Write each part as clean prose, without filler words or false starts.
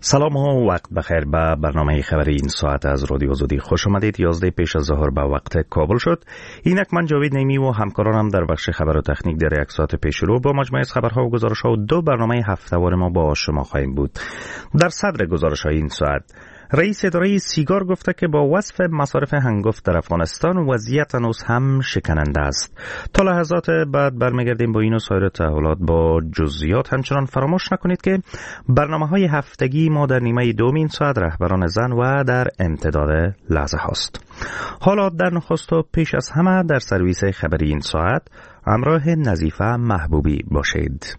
سلام و وقت بخیر به برنامه خبری این ساعت از رادیو آزادی خوش آمدید. 11 پیش از ظهر به وقت کابل شد. اینک من جاوید نیمی و همکارانم در بخش خبر و تکنیک در یک ساعت پیش رو با مجموعه از خبرها و گزارش‌ها و دو برنامه هفته‌وار ما با شما خواهیم بود. در صدر گزارش‌های این ساعت رئیس اداره سیگار گفته که با وصف مصارف هنگفت در افغانستان وضعیت هنوز هم شکننده است. تا لحظات بعد برمیگردیم با این و سایر تحولات با جزئیات. همچنان فراموش نکنید که برنامه‌های هفتگی ما در نیمه دوم این ساعت رهبران زن و در امتداد لحظه هاست. حالا در نخست و پیش از همه در سرویس خبری این ساعت همراه نظیفه محبوبی باشید.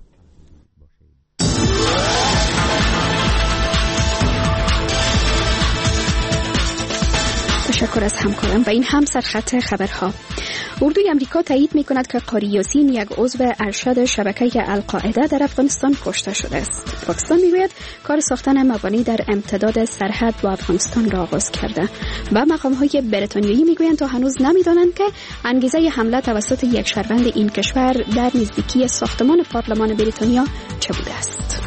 تشکر از همکارم و این هم سرخط خبرها. اردوی امریکا تایید می‌کند که قاری یاسین یک عضو ارشد شبکه القاعده در افغانستان کشته شده است. پاکستان میگوید کار ساختن موانع در امتداد سرحد با افغانستان را آغاز کرده و مقام‌های بریتانیایی میگویند تا هنوز نمی‌دانند که انگیزه حمله توسط یک شهروند این کشور در نزدیکی ساختمان پارلمان بریتانیا چه بوده است.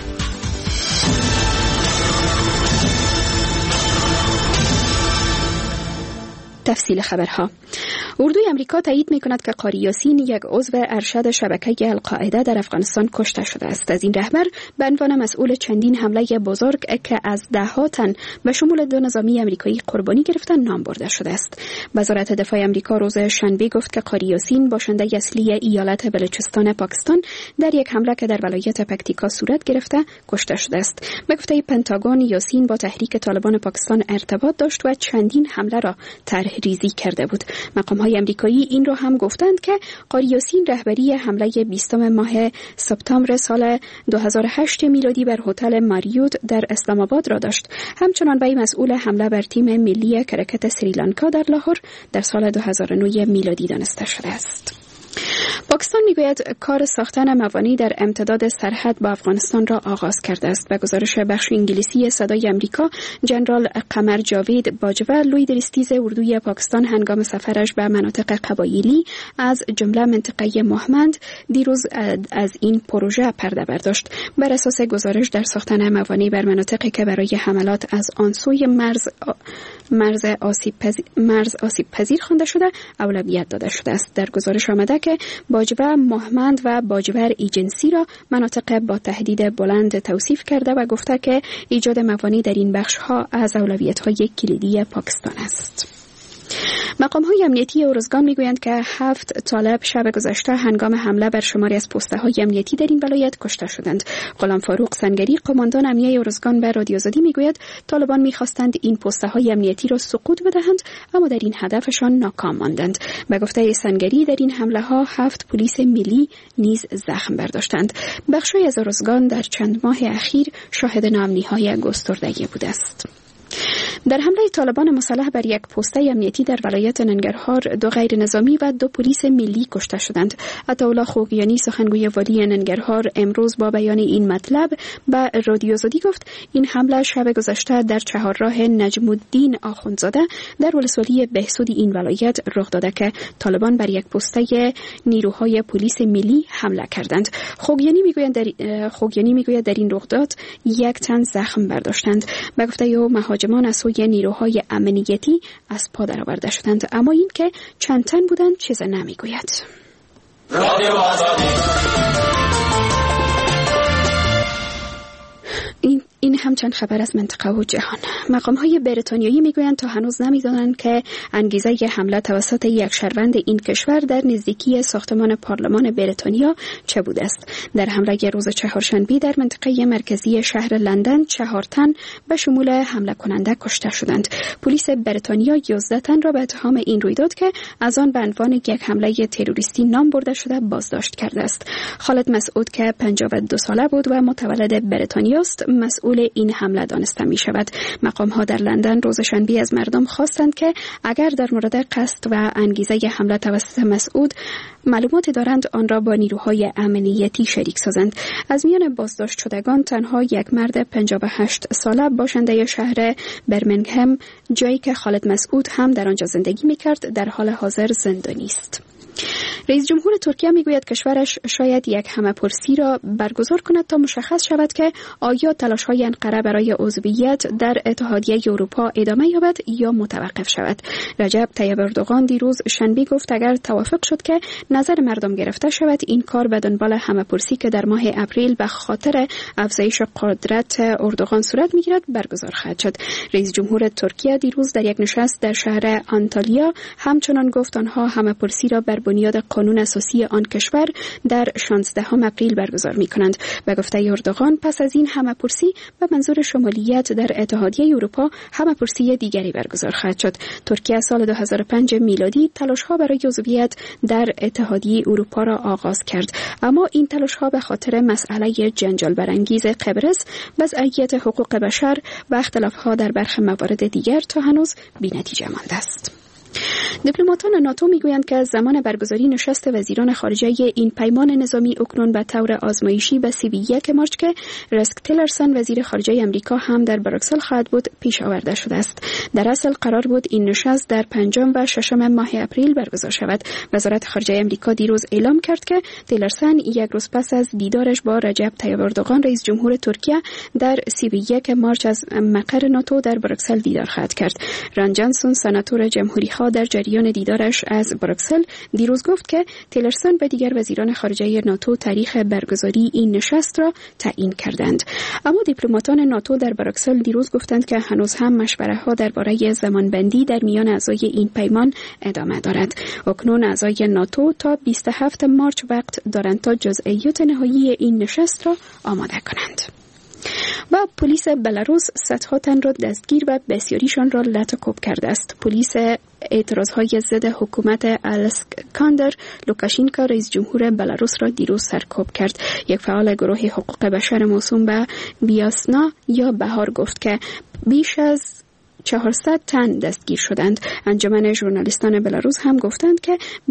تفصیل خبرها. اردوی امریکا تایید می‌کند که قاری یاسین یک عضو ارشد شبکه القاعده در افغانستان کشته شده است. از این رهبر به عنوان مسئول چندین حمله بزرگ که از ده‌ها تن به شمول 2 نظامی امریکایی قربانی گرفتند نام برده شده است. وزارت دفاع امریکا روز شنبه گفت که قاری یاسین باشنده اصلی ایالت بلوچستان پاکستان در یک حمله که در ولایت پکتیکا صورت گرفته کشته شده است. به گفته پنتاگون یاسین با تحریک طالبان پاکستان ارتباط داشت و چندین حمله را طرح‌ریزی کرده بود. مقام‌های آمریکایی این را هم گفتند که قاری یاسین رهبری حمله 20 ماه سپتامبر سال 2008 میلادی بر هتل ماریوت در اسلام آباد را داشت. همچنان وی مسئول حمله بر تیم ملی کرکت سریلانکا در لاهور در سال 2009 میلادی دانسته شده است. پاکستان میگوید کار ساختن موانع در امتداد سرحد با افغانستان را آغاز کرده است. به گزارش بخش انگلیسی صدای امریکا، جنرال قمر جاوید باجوه لویدرستیز اردوی پاکستان هنگام سفرش به مناطق قبایلی از جمله منطقه مهمند دیروز از این پروژه پرده برداشت. بر اساس گزارش در ساختن موانع بر مناطقی که برای حملات از آن سوی مرز آسیب پذیر خوانده شده اولویت داده شده است. در گزارش آمده که باجوه مهمند و باجور ایجنسی را مناطق با تهدید بلند توصیف کرده و گفته که ایجاد موانع در این بخش‌ها از اولویت‌های کلیدی پاکستان است. مقام‌های امنیتی ارزگان میگویند که 7 طالب شب گذشته هنگام حمله بر شماری از پست‌های امنیتی در این ولایت کشته شدند. غلام فاروق سنگری قماندان امنیه ارزگان به رادیو آزادی میگوید طالبان می‌خواستند این پست‌های امنیتی را سقوط بدهند اما در این هدفشان ناکام ماندند. به گفته سنگری در این حمله‌ها 7 پلیس ملی نیز زخم برداشتند. بخشی از ارزگان در چند ماه اخیر شاهد ناامنی‌های گستردگی بوده است. در حمله طالبان مسلح بر یک پسته امنیتی در ولایت ننگرهار 2 غیر نظامی و 2 پلیس ملی کشته شدند. عطاالله خوگیانی سخنگوی والی ننگرهار امروز با بیان این مطلب به رادیو آزادی گفت این حمله شب گذشته در چهارراه نجم الدین آخوندزاده در ولسوالی بهسود این ولایت رخ داده که طالبان بر یک پسته نیروهای پلیس ملی حمله کردند. خوگیانی میگوید در این رخداد 1 تن زخم برداشتند. به گفته او مهاجمان از سوی نیروهای امنیتی از پا درآورده شدند اما این که چند تن بودند چیز نمیگوید. این هم چند خبر از منطقه و جهان. مقام‌های بریتانیایی میگویند تا هنوز نمی‌دانند که انگیزه حمله توسط یک شهروند این کشور در نزدیکی ساختمان پارلمان بریتانیا چه بوده است. در حمله روز چهارشنبه در منطقه مرکزی شهر لندن 4 تن به شمول حمله کننده کشته شدند. پلیس بریتانیا 11 تن را به اتهام این رویداد که از آن به عنوان یک حمله تروریستی نام برده شده بازداشت کرده است. خالد مسعود که 52 ساله بود و متولد بریتانیا است مسئول این حمله دانسته می شود. مقام‌ها در لندن روز شنبه از مردم خواستند که اگر در مورد قصد و انگیزه حمله توسط مسعود معلوماتی دارند آن را با نیروهای امنیتی شریک سازند. از میان بازداشت شدگان تنها یک مرد 58 ساله باشنده شهر برمنگهم جایی که خالد مسعود هم در آنجا زندگی می‌کرد در حال حاضر زندانی است. رئیس جمهور ترکیه میگوید کشورش شاید یک همه‌پرسی را برگزار کند تا مشخص شود که آیا تلاش‌های انقره برای عضویت در اتحادیه اروپا ادامه یابد یا متوقف شود. رجب طیب اردوغان دیروز شنبه گفت اگر توافق شد که نظر مردم گرفته شود این کار به دنبال همه‌پرسی که در ماه اپریل به خاطر افزایش قدرت اردوغان صورت میگیرد برگزار خواهد شد. رئیس جمهور ترکیه دیروز در یک نشست در شهر آنتالیا همچنان گفت آنها همه‌پرسی را بر بنیاد قانون اساسی آن کشور در 16 اپریل برگزار می‌کنند. به گفته اردوغان پس از این همه‌پرسی به منظور شمولیت در اتحادیه اروپا همه‌پرسی دیگری برگزار خواهد شد. ترکیه سال 2005 میلادی تلاش‌ها برای عضویت در اتحادیه اروپا را آغاز کرد، اما این تلاش‌ها به خاطر مسئله جنجال برانگیز قبرس، وضعیت حقوق بشر و اختلاف‌ها در برخی موارد دیگر تا هنوز بی‌نتیجه مانده است. دیپلماتان ناتو میگویند که زمان برگزاری نشست وزیران خارجه این پیمان نظامی اکنون به طور آزمایشی به 31 مارچ که رسک تیلرسن وزیر خارجه امریکا هم در بروکسل خواهد بود پیش آورده شده است. در اصل قرار بود این نشست در 5 و 6 ماه اپریل برگزار شود. وزارت خارجه امریکا دیروز اعلام کرد که تیلرسن یک روز پس از دیدارش با رجب طیب اردوغان رئیس جمهور ترکیه در 31 مارچ از مقر ناتو در بروکسل دیدار خواهد کرد. ران جانسون سناتور جمهوری‌خواه در جریان دیدارش از بروکسل دیروز گفت که تیلرسن و دیگر وزیران خارجه ناتو تاریخ برگزاری این نشست را تعیین کردند. اما دیپلماتان ناتو در بروکسل دیروز گفتند که هنوز هم مشوره‌ها درباره زمانبندی در میان اعضای این پیمان ادامه دارد. اکنون اعضای ناتو تا 27 مارچ وقت دارند تا جزئیات نهایی این نشست را آماده کنند. و پلیس بلاروس صدها تن را دستگیر و بسیاریشان را لطکوب کرده است. پلیس اعتراضهای ضد حکومت الکساندر لوکاشینکا رئیس جمهور بلاروس را دیروز سرکوب کرد. یک فعال گروه حقوق بشر موسوم به بیاسنا یا بهار گفت که بیش از 400 تن دستگیر شدند. انجمن ژورنالیستان بلاروس هم گفته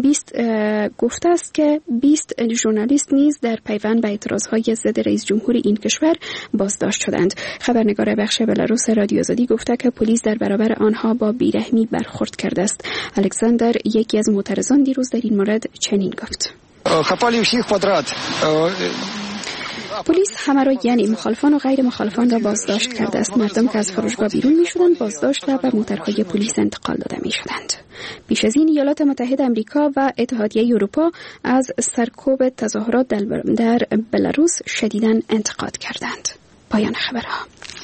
است که 20 ژورنالیست نیز در پیوند به اعتراضهای ضد رئیس جمهور این کشور بازداشت شدند. خبرنگار بخش بلاروس رادیو آزادی گفته که پلیس در برابر آنها با بیرحمی برخورد کرده است. الکساندر یکی از معترضان دیروز در این مورد چنین گفت: پلیس همه را یعنی مخالفان و غیر مخالفان را بازداشت کرده است. مردم که از فروشگاه بیرون می شدند بازداشت و به موترهای پلیس انتقال داده می شدند. پیش از این ایالات متحده آمریکا و اتحادیه اروپا از سرکوب تظاهرات در بلاروس شدیداً انتقاد کردند. پایان خبرها.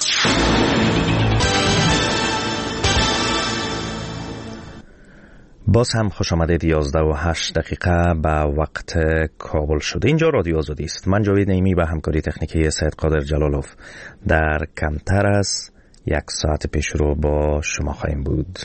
باز هم خوش آمدید. 11:08 به وقت کابل شده. اینجا رادیو آزادی است. من جاوید نعیمی و همکاری تکنیکی سید قادر جلالوف در کمتر از 1 ساعت پیش رو با شما خواهیم بود.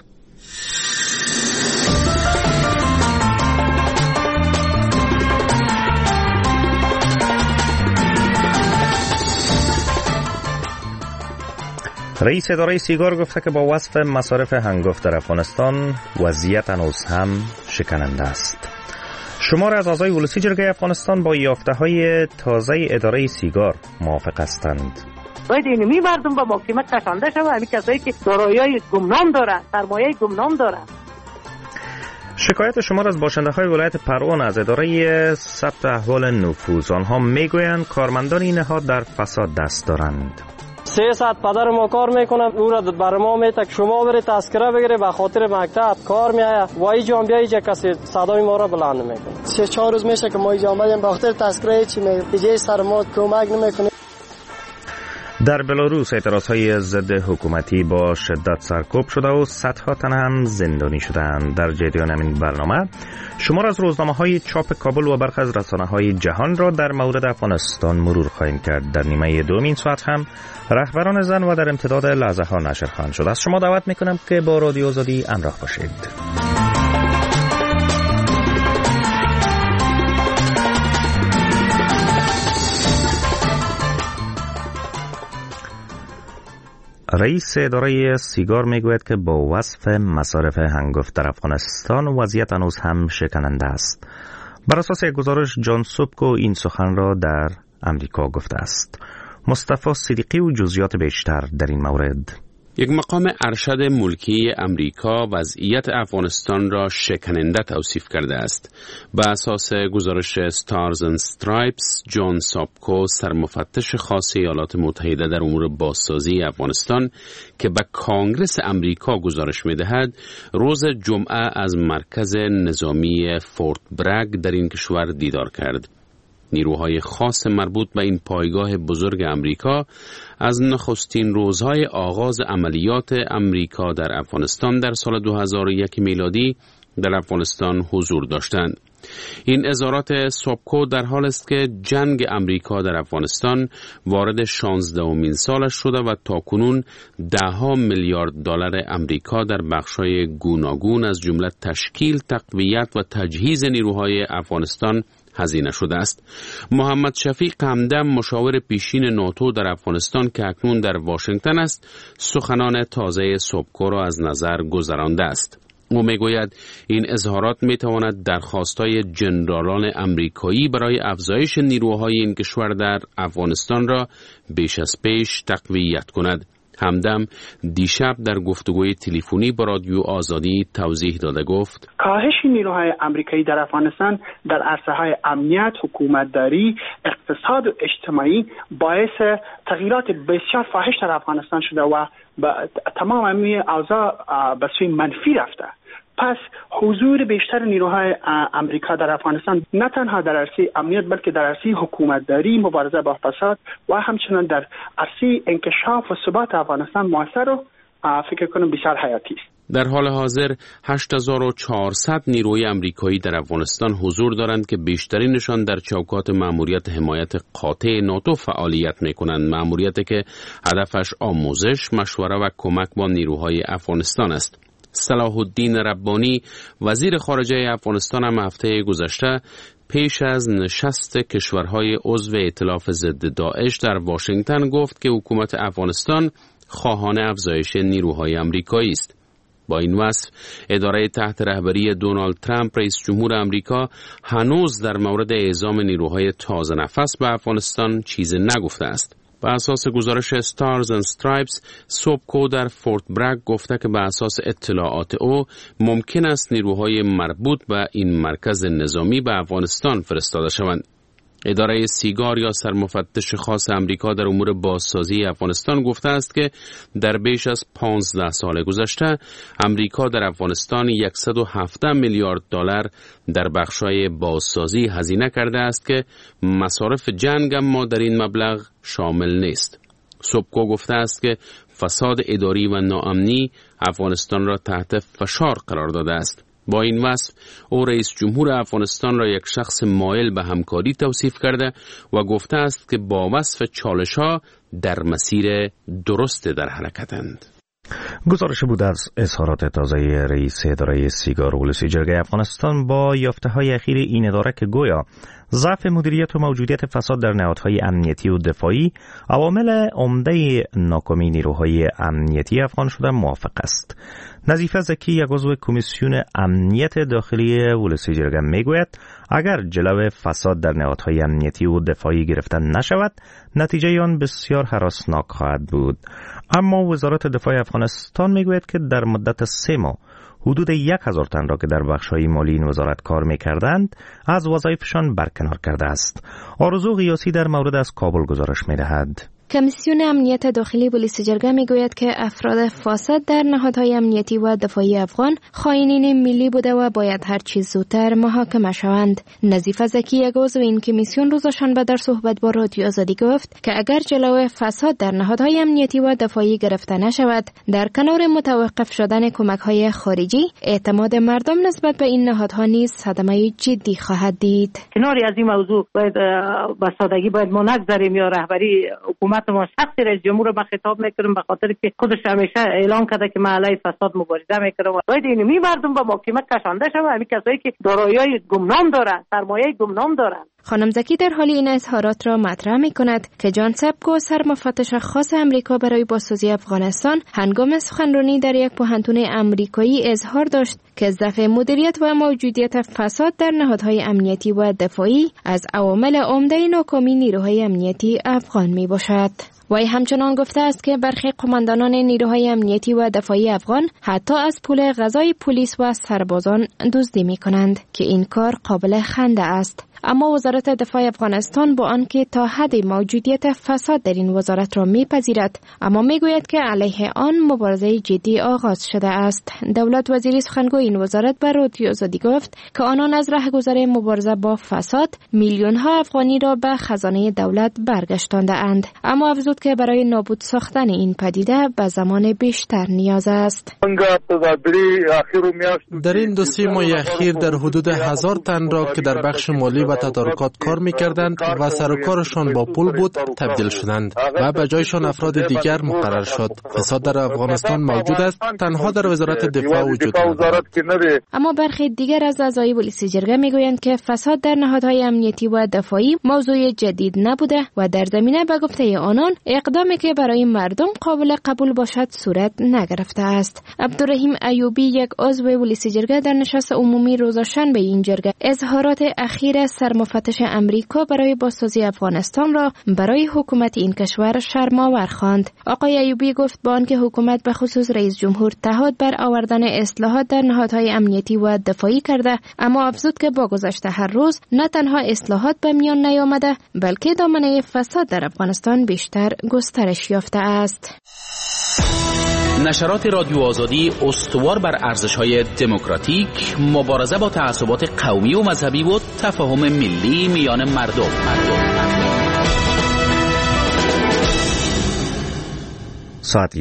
رئیس اداره سیگار گفته که با وصف مصارف هنگفت در افغانستان وضعیت هنوز هم شکننده است. شمار از اعضای ولسی جرگه افغانستان با یافته‌های تازه اداره سیگار موافق هستند. باید اینمی مردم با محکمت کشانده شود. همین کسایی که دارایی گمنام دارند، سرمایه گمنام دارند. شکایت شمار از باشنده‌های ولایت پروان از اداره ثبت احوال نفوذ، آنها میگویند کارمندان این نهاد در فساد دست دارند. 300 پدر ما کار میکنه، او را بر ما میته شما برید تذکره بگیره به خاطر مکتب کار میآید و اینجا بیایید کسی صدای ما را بلند نمیکنه. 3-4 روز میشه که ما اینجا آمدیم به خاطر تذکره چی میگه سر ما کمک نمیکنه. در بلاروس اعتراضهای ضد حکومتی با شدت سرکوب شده و صدها تن هم زندانی شدند. در جریان همین برنامه شمار از روزنامه‌های چاپ کابل و برخی از رسانه‌های جهان را در مورد افغانستان مرور خواهیم کرد. در نیمه دوم این ساعت هم رهبران زن و در امتداد لحظه ها نشر خواهند شد. از شما دعوت میکنم که با رادیو آزادی همراه باشید. رئیس اداره سیگار میگوید که با وصف مصارف هنگفت در افغانستان وضعیت هنوز هم شکننده است. بر اساس یک گزارش جان سوبکو این سخن را در امریکا گفته است. مصطفی صدیقی و جزئیات بیشتر در این مورد. یک مقام ارشد ملکی امریکا وضعیت افغانستان را شکننده توصیف کرده است. به اساس گزارش استارز اند استرایپس، جان سابکو، سرمفتش خاص ایالات متحده در امور بازسازی افغانستان که به کانگرس امریکا گزارش می‌دهد، روز جمعه از مرکز نظامی فورت برگ در این کشور دیدار کرد. نیروهای خاص مربوط به این پایگاه بزرگ امریکا از نخستین روزهای آغاز عملیات امریکا در افغانستان در سال 2001 میلادی در افغانستان حضور داشتند. این اظهارات سابکو در حال است که جنگ امریکا در افغانستان وارد 16مین سالش شده و تاکنون $10 میلیارد امریکا در بخش‌های گوناگون از جمله تشکیل، تقویت و تجهیز نیروهای افغانستان هزینه شده است. محمد شفیق همدم، مشاور پیشین ناتو در افغانستان که اکنون در واشنگتن است، سخنان تازه سابکو را از نظر گذرانده است. او میگوید این اظهارات میتواند درخواست‌های جنرالان امریکایی برای افزایش نیروهای این کشور در افغانستان را بیش از پیش تقویت کند. همدم دیشب در گفتگوی تلفنی با رادیو آزادی توضیح داده گفت: کاهش نیروهای آمریکایی در افغانستان در عرصه‌های امنیت، حکومتداری، اقتصاد و اجتماعی باعث تغییرات بسیار فاحش در افغانستان شده و تمام این اوضاع به سوی منفی رفته. پس حضور بیشتر نیروهای امریکا در افغانستان نه تنها در عرصه امنیت بلکه در عرصه حکومتداری، مبارزه با فساد و همچنین در عرصه انکشاف و ثبات افغانستان موثر و فکر کنم بسیار حیاتی است. در حال حاضر 8400 نیروی امریکایی در افغانستان حضور دارند که بیشترینشان در چوکات مأموریت حمایت قاطع ناتو فعالیت می‌کنند، مأموریتی که هدفش آموزش، مشوره و کمک با نیروهای افغانستان است. صلاح الدین ربانی، وزیر خارجه افغانستان، هم هفته گذشته پیش از نشست کشورهای عضو ائتلاف ضد داعش در واشنگتن گفت که حکومت افغانستان خواهان افزایش نیروهای آمریکایی است. با این وصف اداره تحت رهبری دونالد ترامپ رئیس جمهور آمریکا هنوز در مورد اعزام نیروهای تازه نفس به افغانستان چیزی نگفته است. به اساس گزارش استارز اند استرایپس، سابکو در فورت برگ گفته که به اساس اطلاعات او ممکن است نیروهای مربوط به این مرکز نظامی به افغانستان فرستاده شوند. اداره سیگار یا سرمفتش خاص امریکا در امور بازسازی افغانستان گفته است که در بیش از 15 سال گذشته امریکا در افغانستان $117 میلیارد در بخش‌های بازسازی هزینه کرده است که مصارف جنگ اما در این مبلغ شامل نیست. سابکو گفته است که فساد اداری و ناامنی افغانستان را تحت فشار قرار داده است. با این وصف او رئیس جمهور افغانستان را یک شخص مایل به همکاری توصیف کرده و گفته است که با وصف چالش‌ها در مسیر درست در حرکتند. گزارش بود از اظهارات تازه رئیس اداره سیگار ولسی جرگه افغانستان با یافته‌های اخیر این اداره که گویا ضعف مدیریت و موجودیت فساد در نهادهای امنیتی و دفاعی عوامل عمده ناکامی نیروهای امنیتی افغان شده موافق است. نظیفه زکی، یک عضو کمیسیون امنیت داخلی ولسی جرگه میگوید اگر جلو فساد در نهادهای امنیتی و دفاعی گرفته نشود نتیجه آن بسیار هراسناک خواهد بود. اما وزارت دفاع افغانستان میگوید که در مدت 3 ماه حدود 1000 تن را که در بخش‌های مالی این وزارت کار می‌کردند از وظایفشان برکنار کرده است. آرزو غیاسی در مورد از کابل گزارش می‌دهد. کمیسیون امنیت داخلی پلیس جرگه میگوید که افراد فاسد در نهادهای امنیتی و دفاعی افغان خائنین ملی بوده و باید هر چیز زودتر محاکمه شوند. نظیفه زکی، یک عضو این کمیسیون، روز شنبه در صحبت با رادیو آزادی گفت که اگر جلو فساد در نهادهای امنیتی و دفاعی گرفته نشود، در کنار متوقف شدن کمک‌های خارجی، اعتماد مردم نسبت به این نهادها نیز صدمه جدی خواهد دید. کناری از این موضوع باید با سادگی باید ما نگذاریم یا رهبری حکومت ما شخصی رئیس جمهور رو خطاب میکنم به خاطر که خودش همیشه اعلام کرده که من علیه فساد مبارزه میکنم. باید اینمی مردم به محاکمه کشانده شوند، همین کسایی که دارایی گمنام دارند، سرمایه گمنام دارند. خانم زکی در حال این اظهارات را مطرح می‌کند که جان سابکو، سرمفتش خاص امریکا برای بازسازی افغانستان، هنگام سخنرانی در یک پوهنتون امریکایی اظهار داشت که ضعف مدیریت و موجودیت فساد در نهادهای امنیتی و دفاعی از عوامل عمده ناکامی نیروهای امنیتی افغان میباشد. وی همچنان گفته است که برخی قماندانان نیروهای امنیتی و دفاعی افغان حتی از پول غذای پلیس و سربازان دزدی می‌کنند که این کار قابل خنده است. اما وزارت دفاع افغانستان با آنکه تا حد موجودیت فساد در این وزارت را میپذیرد، اما میگوید که علیه آن مبارزه جدی آغاز شده است. دولت وزیری سخنگوی این وزارت به رادیو آزادی گفت که آنان از رهگذر مبارزه با فساد میلیون ها افغانی را به خزانه دولت برگشتانده اند، اما افزود که برای نابود ساختن این پدیده به زمان بیشتر نیاز است. در این 2-3 ماه اخیر در حدود 1000 تن را که در بخش مالی و تدارکات کار می‌کردند و سر و کارشان با پول بود تبدیل شدند و به جایشان افراد دیگر مقرر شد. فساد در افغانستان موجود است، تنها در وزارت دفاع وجود ندارد. اما برخی دیگر از اعضای پلیس جرگه میگویند که فساد در نهادهای امنیتی و دفاعی موضوع جدید نبوده و در زمینه به گفته آنان اقدامی که برای مردم قابل قبول باشد صورت نگرفته است. عبدالرحیم ایوبی، یک عضو پلیس جرگه، در نشست عمومی روز شنبه این جرگه اظهارات اخیر سرمفتش امریکا برای بازسازی افغانستان را برای حکومت این کشور شرم‌آور خواند. آقای ایوبی گفت با آنکه حکومت به خصوص رئیس جمهور تعهد بر آوردن اصلاحات در نهادهای امنیتی و دفاعی کرده، اما افزود که با گذشت هر روز نه تنها اصلاحات به میان نیامده بلکه دامنه فساد در افغانستان بیشتر گسترش یافته است. نشرات رادیو آزادی استوار بر ارزش‌های دموکراتیک، مبارزه با تعصبات قومی و مذهبی و تفاهم ملی میان مردم. ساعت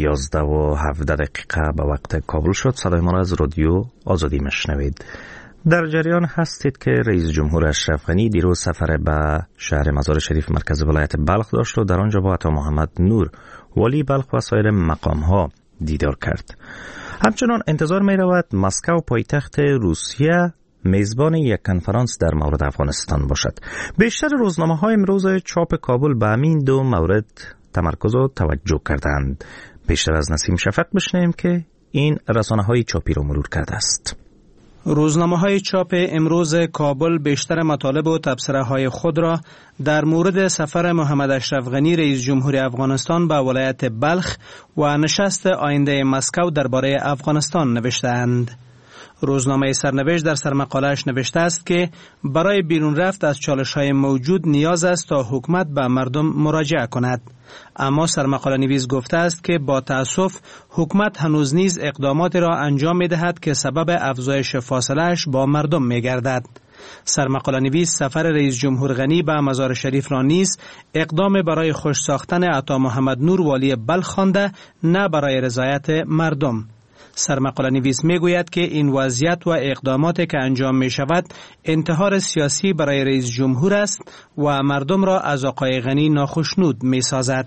11:17 به وقت کابل شد. صدای ما را از رادیو آزادی میشنوید. در جریان هستید که رئیس جمهور اشرف غنی دیروز سفر به شهر مزار شریف مرکز ولایت بلخ داشت و در آنجا با عطا محمد نور والی بلخ و سایر مقام‌ها دیدار کرد. همچنان انتظار می رود مسکو پایتخت روسیه میزبان یک کنفرانس در مورد افغانستان باشد. بیشتر روزنامه‌های امروز چاپ کابل به همین دو مورد تمرکز و توجه کردند. بیشتر از نسیم شفق بشنویم که این رسانه‌های چاپی را مرور کرده است. روزنامه‌های چاپ امروز کابل بیشتر مطالب و تبصره‌های خود را در مورد سفر محمد اشرف غنی رئیس جمهور افغانستان به ولایت بلخ و نشست آینده مسکو درباره افغانستان نوشته‌اند. روزنامه سرنوشت در سرمقاله‌اش نوشته است که برای بیرون رفت از چالش‌های موجود نیاز است تا حکومت به مردم مراجعه کند. اما سرمقاله نویس گفته است که با تأسف حکومت هنوز نیز اقدامات را انجام می‌دهد که سبب افزایش فاصله‌اش با مردم می‌گردد. سرمقاله نویس سفر رئیس جمهور غنی به مزار شریف را نیز اقدام برای خوش ساختن عطا محمد نور والی بلخ خوانده، نه برای رضایت مردم. سرمقاله نویس می گوید که این وضعیت و اقداماتی که انجام می شود انتحار سیاسی برای رئیس جمهور است و مردم را از آقای غنی ناخشنود می سازد.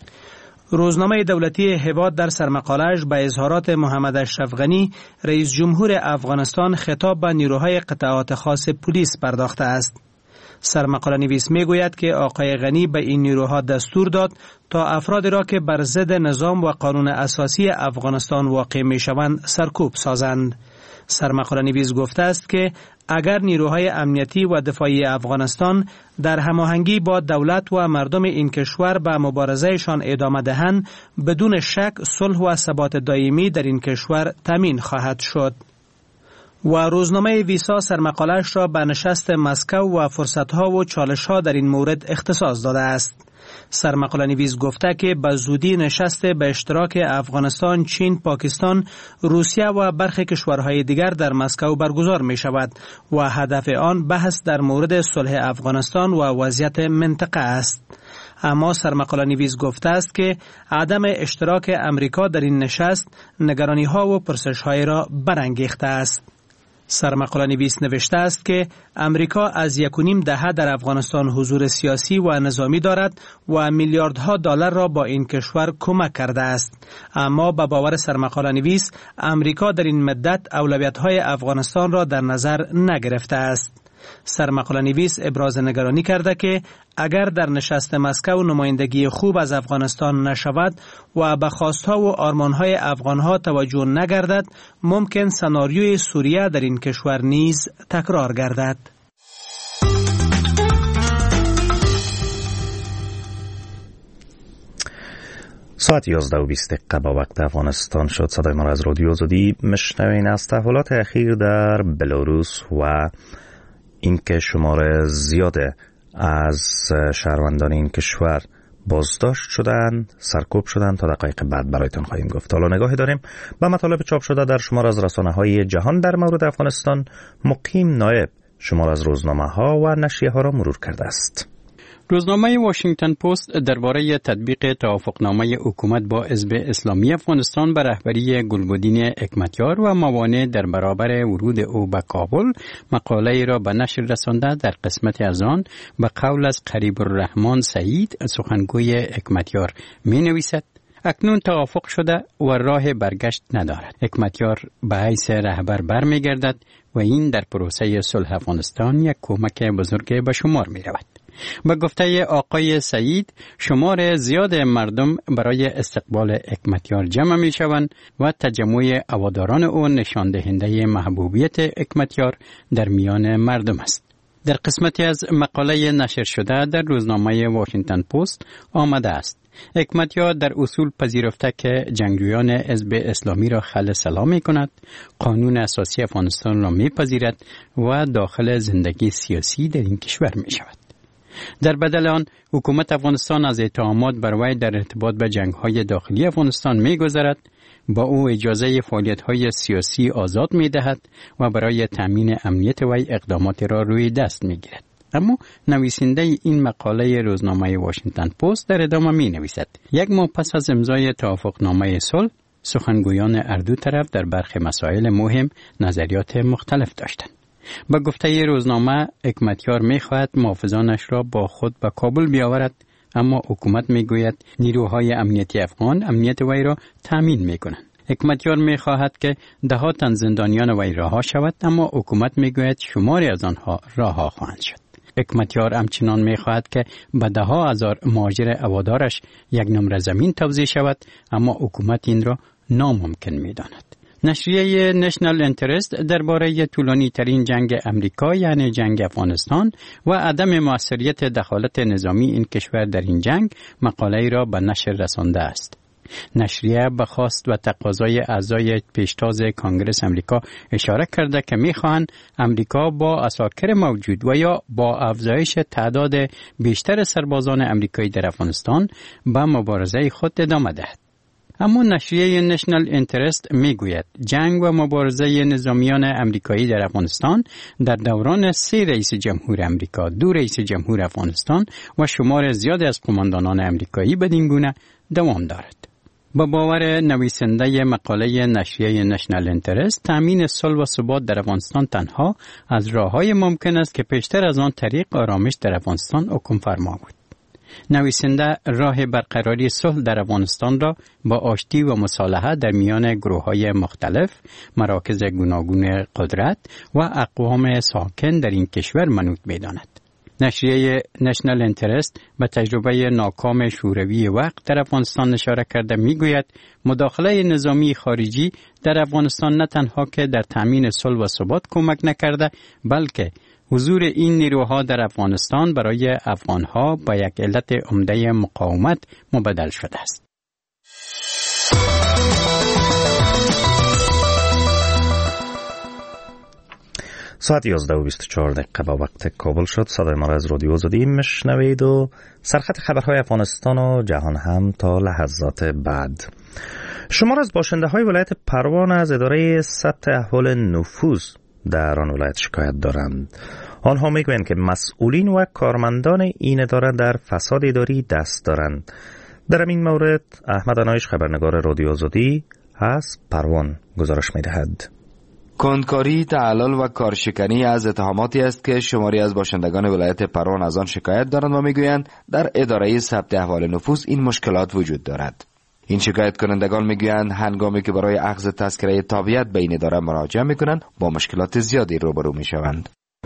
روزنامه دولتی هبات در سرمقاله‌اش به اظهارات محمد اشرف غنی رئیس جمهور افغانستان خطاب به نیروهای قطعات خاص پلیس پرداخته است. سرمقاله نویس می گوید که آقای غنی به این نیروها دستور داد تا افرادی را که بر ضد نظام و قانون اساسی افغانستان واقع می شوند سرکوب سازند. سرمقاله نویس گفته است که اگر نیروهای امنیتی و دفاعی افغانستان در هماهنگی با دولت و مردم این کشور به مبارزهشان ادامه دهند، بدون شک صلح و ثبات دائمی در این کشور تامین خواهد شد. و روزنامه ویسا سرمقاله‌اش را به نشست مسکو و فرصت‌ها و چالش‌ها در این مورد اختصاص داده است. سرمقاله نویس گفته که به زودی نشست به اشتراک افغانستان، چین، پاکستان، روسیه و برخی کشورهای دیگر در مسکو برگزار می شود و هدف آن بحث در مورد صلح افغانستان و وضعیت منطقه است. اما سرمقاله نویس گفته است که عدم اشتراک امریکا در این نشست نگرانی‌ها و پرسش‌های را برانگیخته است. سرمقاله نویس نوشته است که امریکا از 1.5 دهه در افغانستان حضور سیاسی و نظامی دارد و میلیاردها دلار را با این کشور کمک کرده است. اما به باور سرمقاله نویس امریکا در این مدت اولویت‌های افغانستان را در نظر نگرفته است. سرمقاله نویس ابراز نگرانی کرده که اگر در نشست مسکو نمایندگی خوب از افغانستان نشود و به خواستها و آرمانهای افغانها توجه نگردد، ممکن سناریوی سوریه در این کشور نیز تکرار گردد. ساعت 11:20 با وقت افغانستان شد. صدای ما از رادیو آزادی میشنوین. از تحولات اخیر در بلاروس و اینکه شمار زیاد از شهروندان این کشور بازداشت شدن، سرکوب شدن، تا دقایق بعد برایتان خواهیم گفت. حالا نگاهی داریم به مطالب چاپ شده در شمار از رسانه‌های جهان در مورد افغانستان. مقیم نایب شمار از روزنامه‌ها و نشریه‌ها را مرور کرده است. روزنامه واشنگتن پست درباره تطبیق توافقنامه حکومت با حزب اسلامی افغانستان به رهبری گلبدین حکمتیار و موانع در برابر ورود او به کابل مقاله را به نشر رسانده. در قسمت از آن به قول از قریب الرحمن سعید، سخنگوی حکمتیار، می نویسد: اکنون توافق شده و راه برگشت ندارد. حکمتیار به حیث رهبر برمی گردد و این در پروسه صلح افغانستان یک کمک بزرگ به شمار می رود. با گفته آقای سعید، شمار زیاد مردم برای استقبال حکمتیار جمع می شوند و تجمع هواداران او نشان دهنده محبوبیت حکمتیار در میان مردم است. در قسمتی از مقاله نشر شده در روزنامه واشنگتن پست آمده است: حکمتیار در اصول پذیرفته که جنگجویان حزب اسلامی را خل سلام می کند، قانون اساسی افغانستان را می پذیرد و داخل زندگی سیاسی در این کشور می شود. در بدل آن، حکومت افغانستان از اتهامات بر وی در ارتباط به جنگ‌های داخلی افغانستان می‌گذرد، با او اجازه فعالیت‌های سیاسی آزاد می‌دهد و برای تأمین امنیت وی اقدامات را روی دست می‌گیرد. اما نویسنده این مقاله روزنامه واشنگتن پست در ادامه می‌نویسد: یک ماه پس از امضای توافقنامه صلح، سخنگویان هر دو طرف در برخی مسائل مهم نظریات مختلف داشتند. با گفته روزنامه، حکمتیار می‌خواهد محافظانش را با خود به کابل بیاورد، اما حکومت می‌گوید نیروهای امنیتی افغان امنیت وی را تأمین می‌کنند. حکمتیار می‌خواهد که ده‌ها تن زندانیان وی رها شود، اما حکومت می‌گوید شماری از آنها رها خواهند شد. حکمتیار همچنان می‌خواهد که به ده‌ها هزار مهاجر هوادارش یک نمره زمین توزیع شود، اما حکومت این را ناممکن می‌داند. نشریه نشنال انترست درباره طولانی ترین جنگ امریکا یعنی جنگ افغانستان و عدم موثریت دخالت نظامی این کشور در این جنگ مقاله را به نشر رسانده است. نشریه به خواست و تقاضای اعضای پیشتاز کانگرس امریکا اشاره کرده که می‌خواهند امریکا با عساکر موجود و یا با افزایش تعداد بیشتر سربازان امریکایی در افغانستان به مبارزه خود ادامه دهد. اما نشریه نشنال انترست میگوید جنگ و مبارزه نظامیان امریکایی در افغانستان در دوران 3 رئیس جمهور امریکا، 2 رئیس جمهور افغانستان و شمار زیاد از قماندانان امریکایی بدین گونه دوام دارد. با باور نویسنده مقاله نشریه نشنال انترست، تأمین صلح و ثبات در افغانستان تنها از راه‌های ممکن است که پیشتر از آن طریق آرامش در افغانستان حکم فرما بود. نویسنده راه برقراری صلح در افغانستان را با آشتی و مصالحه در میان گروه‌های مختلف، مراکز گوناگون قدرت و اقوام ساکن در این کشور منوط می‌داند. نشریه نشنال انترست به تجربه ناکام شوروی وقت در افغانستان اشاره کرده میگوید مداخله نظامی خارجی در افغانستان نه تنها که در تأمین صلح و ثبات کمک نکرده، بلکه حضور این نیروها در افغانستان برای افغانها با یک علت عمده مقاومت مبدل شده است. ساعت 11:24 با وقت کابل شد. صدای ما را از رادیو آزادی میشنوید و سرخط خبرهای افغانستان و جهان هم تا لحظات بعد. شمار از باشنده های ولایت پروان از اداره ثبت احوال نفوذ در آن ولایت شکایت دارند. آنها میگویند که مسئولین و کارمندان این اداره در فساد اداری دست دارند. در این مورد احمد انایش خبرنگار رادیو آزادی از پروان گزارش میدهد. کندکاری، تعلل و کارشکنی از اتهاماتی است که شماری از باشندگان ولایت پروان از آن شکایت دارند و میگویند در اداره ثبت احوال نفوذ این مشکلات وجود دارد. این شکایت کنندگان میگویند هنگامی که برای اخذ تذکره تابعیت به این اداره مراجعه میکنند با مشکلات زیادی روبرو میشوند.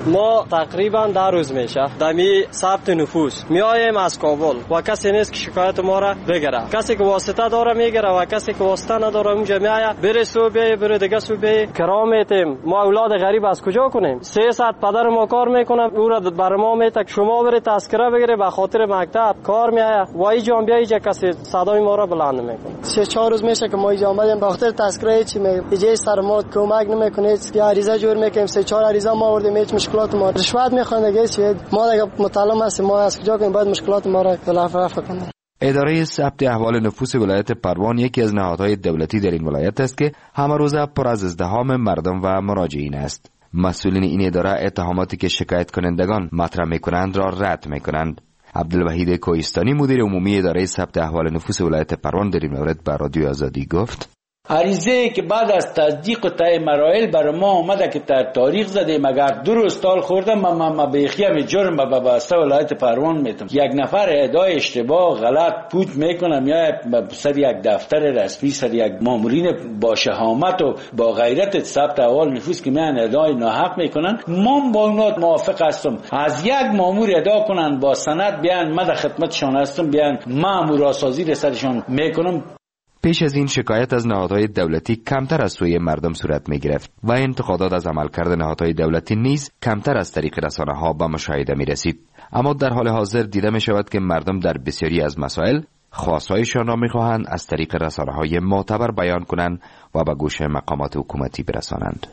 ما تقریبا 10 روز میشه دمی ثبت نفوس میایم از کابل و کسی نیست که شکایت ما را بگیره. کسی که واسطه داره میگیره و کسی که واسطه نداره اونجا میایه بره صوبه بره دیگه صوبه کرامتیم. ما اولاد غریب از کجا کنیم؟ 300 پدر ما کار میکنه او را بر ما میتک شما بره تذکره بگیره به خاطر مکتب کار میایه و ای جان بیایی جا کسی صدای ما را بلند نمیکنه. 3-4 روز میشه که ما اینجا اومدیم به خاطر تذکره چی میگه ایجای سر ما کمک نمیکنه. یا عریضه جور میکنیم 3-4 عریضه ما آوردیم هیچ مشکلات ما رشوت میخوان دیگه چی ما دیگه مطالعه هستیم ما از کجا کنیم باید مشکلات ما را رفع کنیم. اداره ثبت احوال نفوس ولایت پروان یکی از نهادهای دولتی در این ولایت است که همه روزه پر از ازدحام مردم و مراجعین است. مسئولین این اداره اتهاماتی که شکایت کنندگان مطرح میکنند را رد میکنند. عبدالوحید کوهستانی مدیر عمومی اداره ثبت احوال نفوس ولایت پروان در این مورد به رادیو آزادی گفت: عریضه که بعد از تصدیق و طی مراحل برای ما اومده که تاریخ زدیم اگر درست حال خوردم ما بیخیم جرم به بسته ولایت پروان میتم. یک نفر ادعای اشتباه غلط پوچ میکنم یا سر یک دفتر رسمی سر یک مامورین با شهامت و با غیرت ثبت احوال نفوس که میان ادعای ناحق میکنن ما با اونا موافق هستم. از یک مامور ادعا کنن با سند بیان من در خدمتشان هستم بیان مامور سازی سرشان میکنم. پیش از این شکایت از نهادهای دولتی کمتر از سوی مردم صورت می گرفت و انتقادات از عملکرد نهادهای دولتی نیز کمتر از طریق رسانه ها به مشاهده می رسید. اما در حال حاضر دیده می شود که مردم در بسیاری از مسائل خواستهایشان را می خواهند از طریق رسانه های معتبر بیان کنند و به گوش مقامات حکومتی برسانند.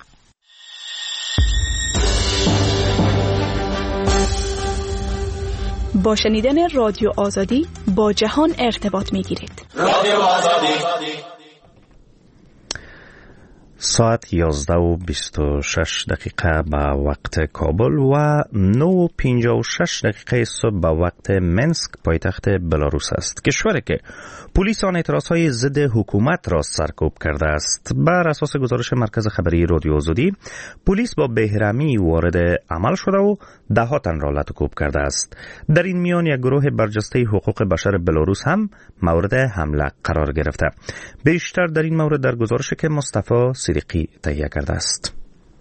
با شنیدن رادیو آزادی با جهان ارتباط می گیرید. رادیو آزادی. ساعت 11:26 به وقت کابل و 9:56 صبح به وقت منسک پایتخت بلاروس است. کشوری که پلیس آن اعتراضهای ضد حکومت را سرکوب کرده است. بر اساس گزارش مرکز خبری رادیو آزادی، پلیس با بهرمی وارد عمل شده و 10 تن را لطوکوب کرده است. در این میان یک گروه برجسته حقوق بشر بلاروس هم مورد حمله قرار گرفته. بیشتر در این مورد در گزارشی که مصطفی صدیقی تهیه کرده است.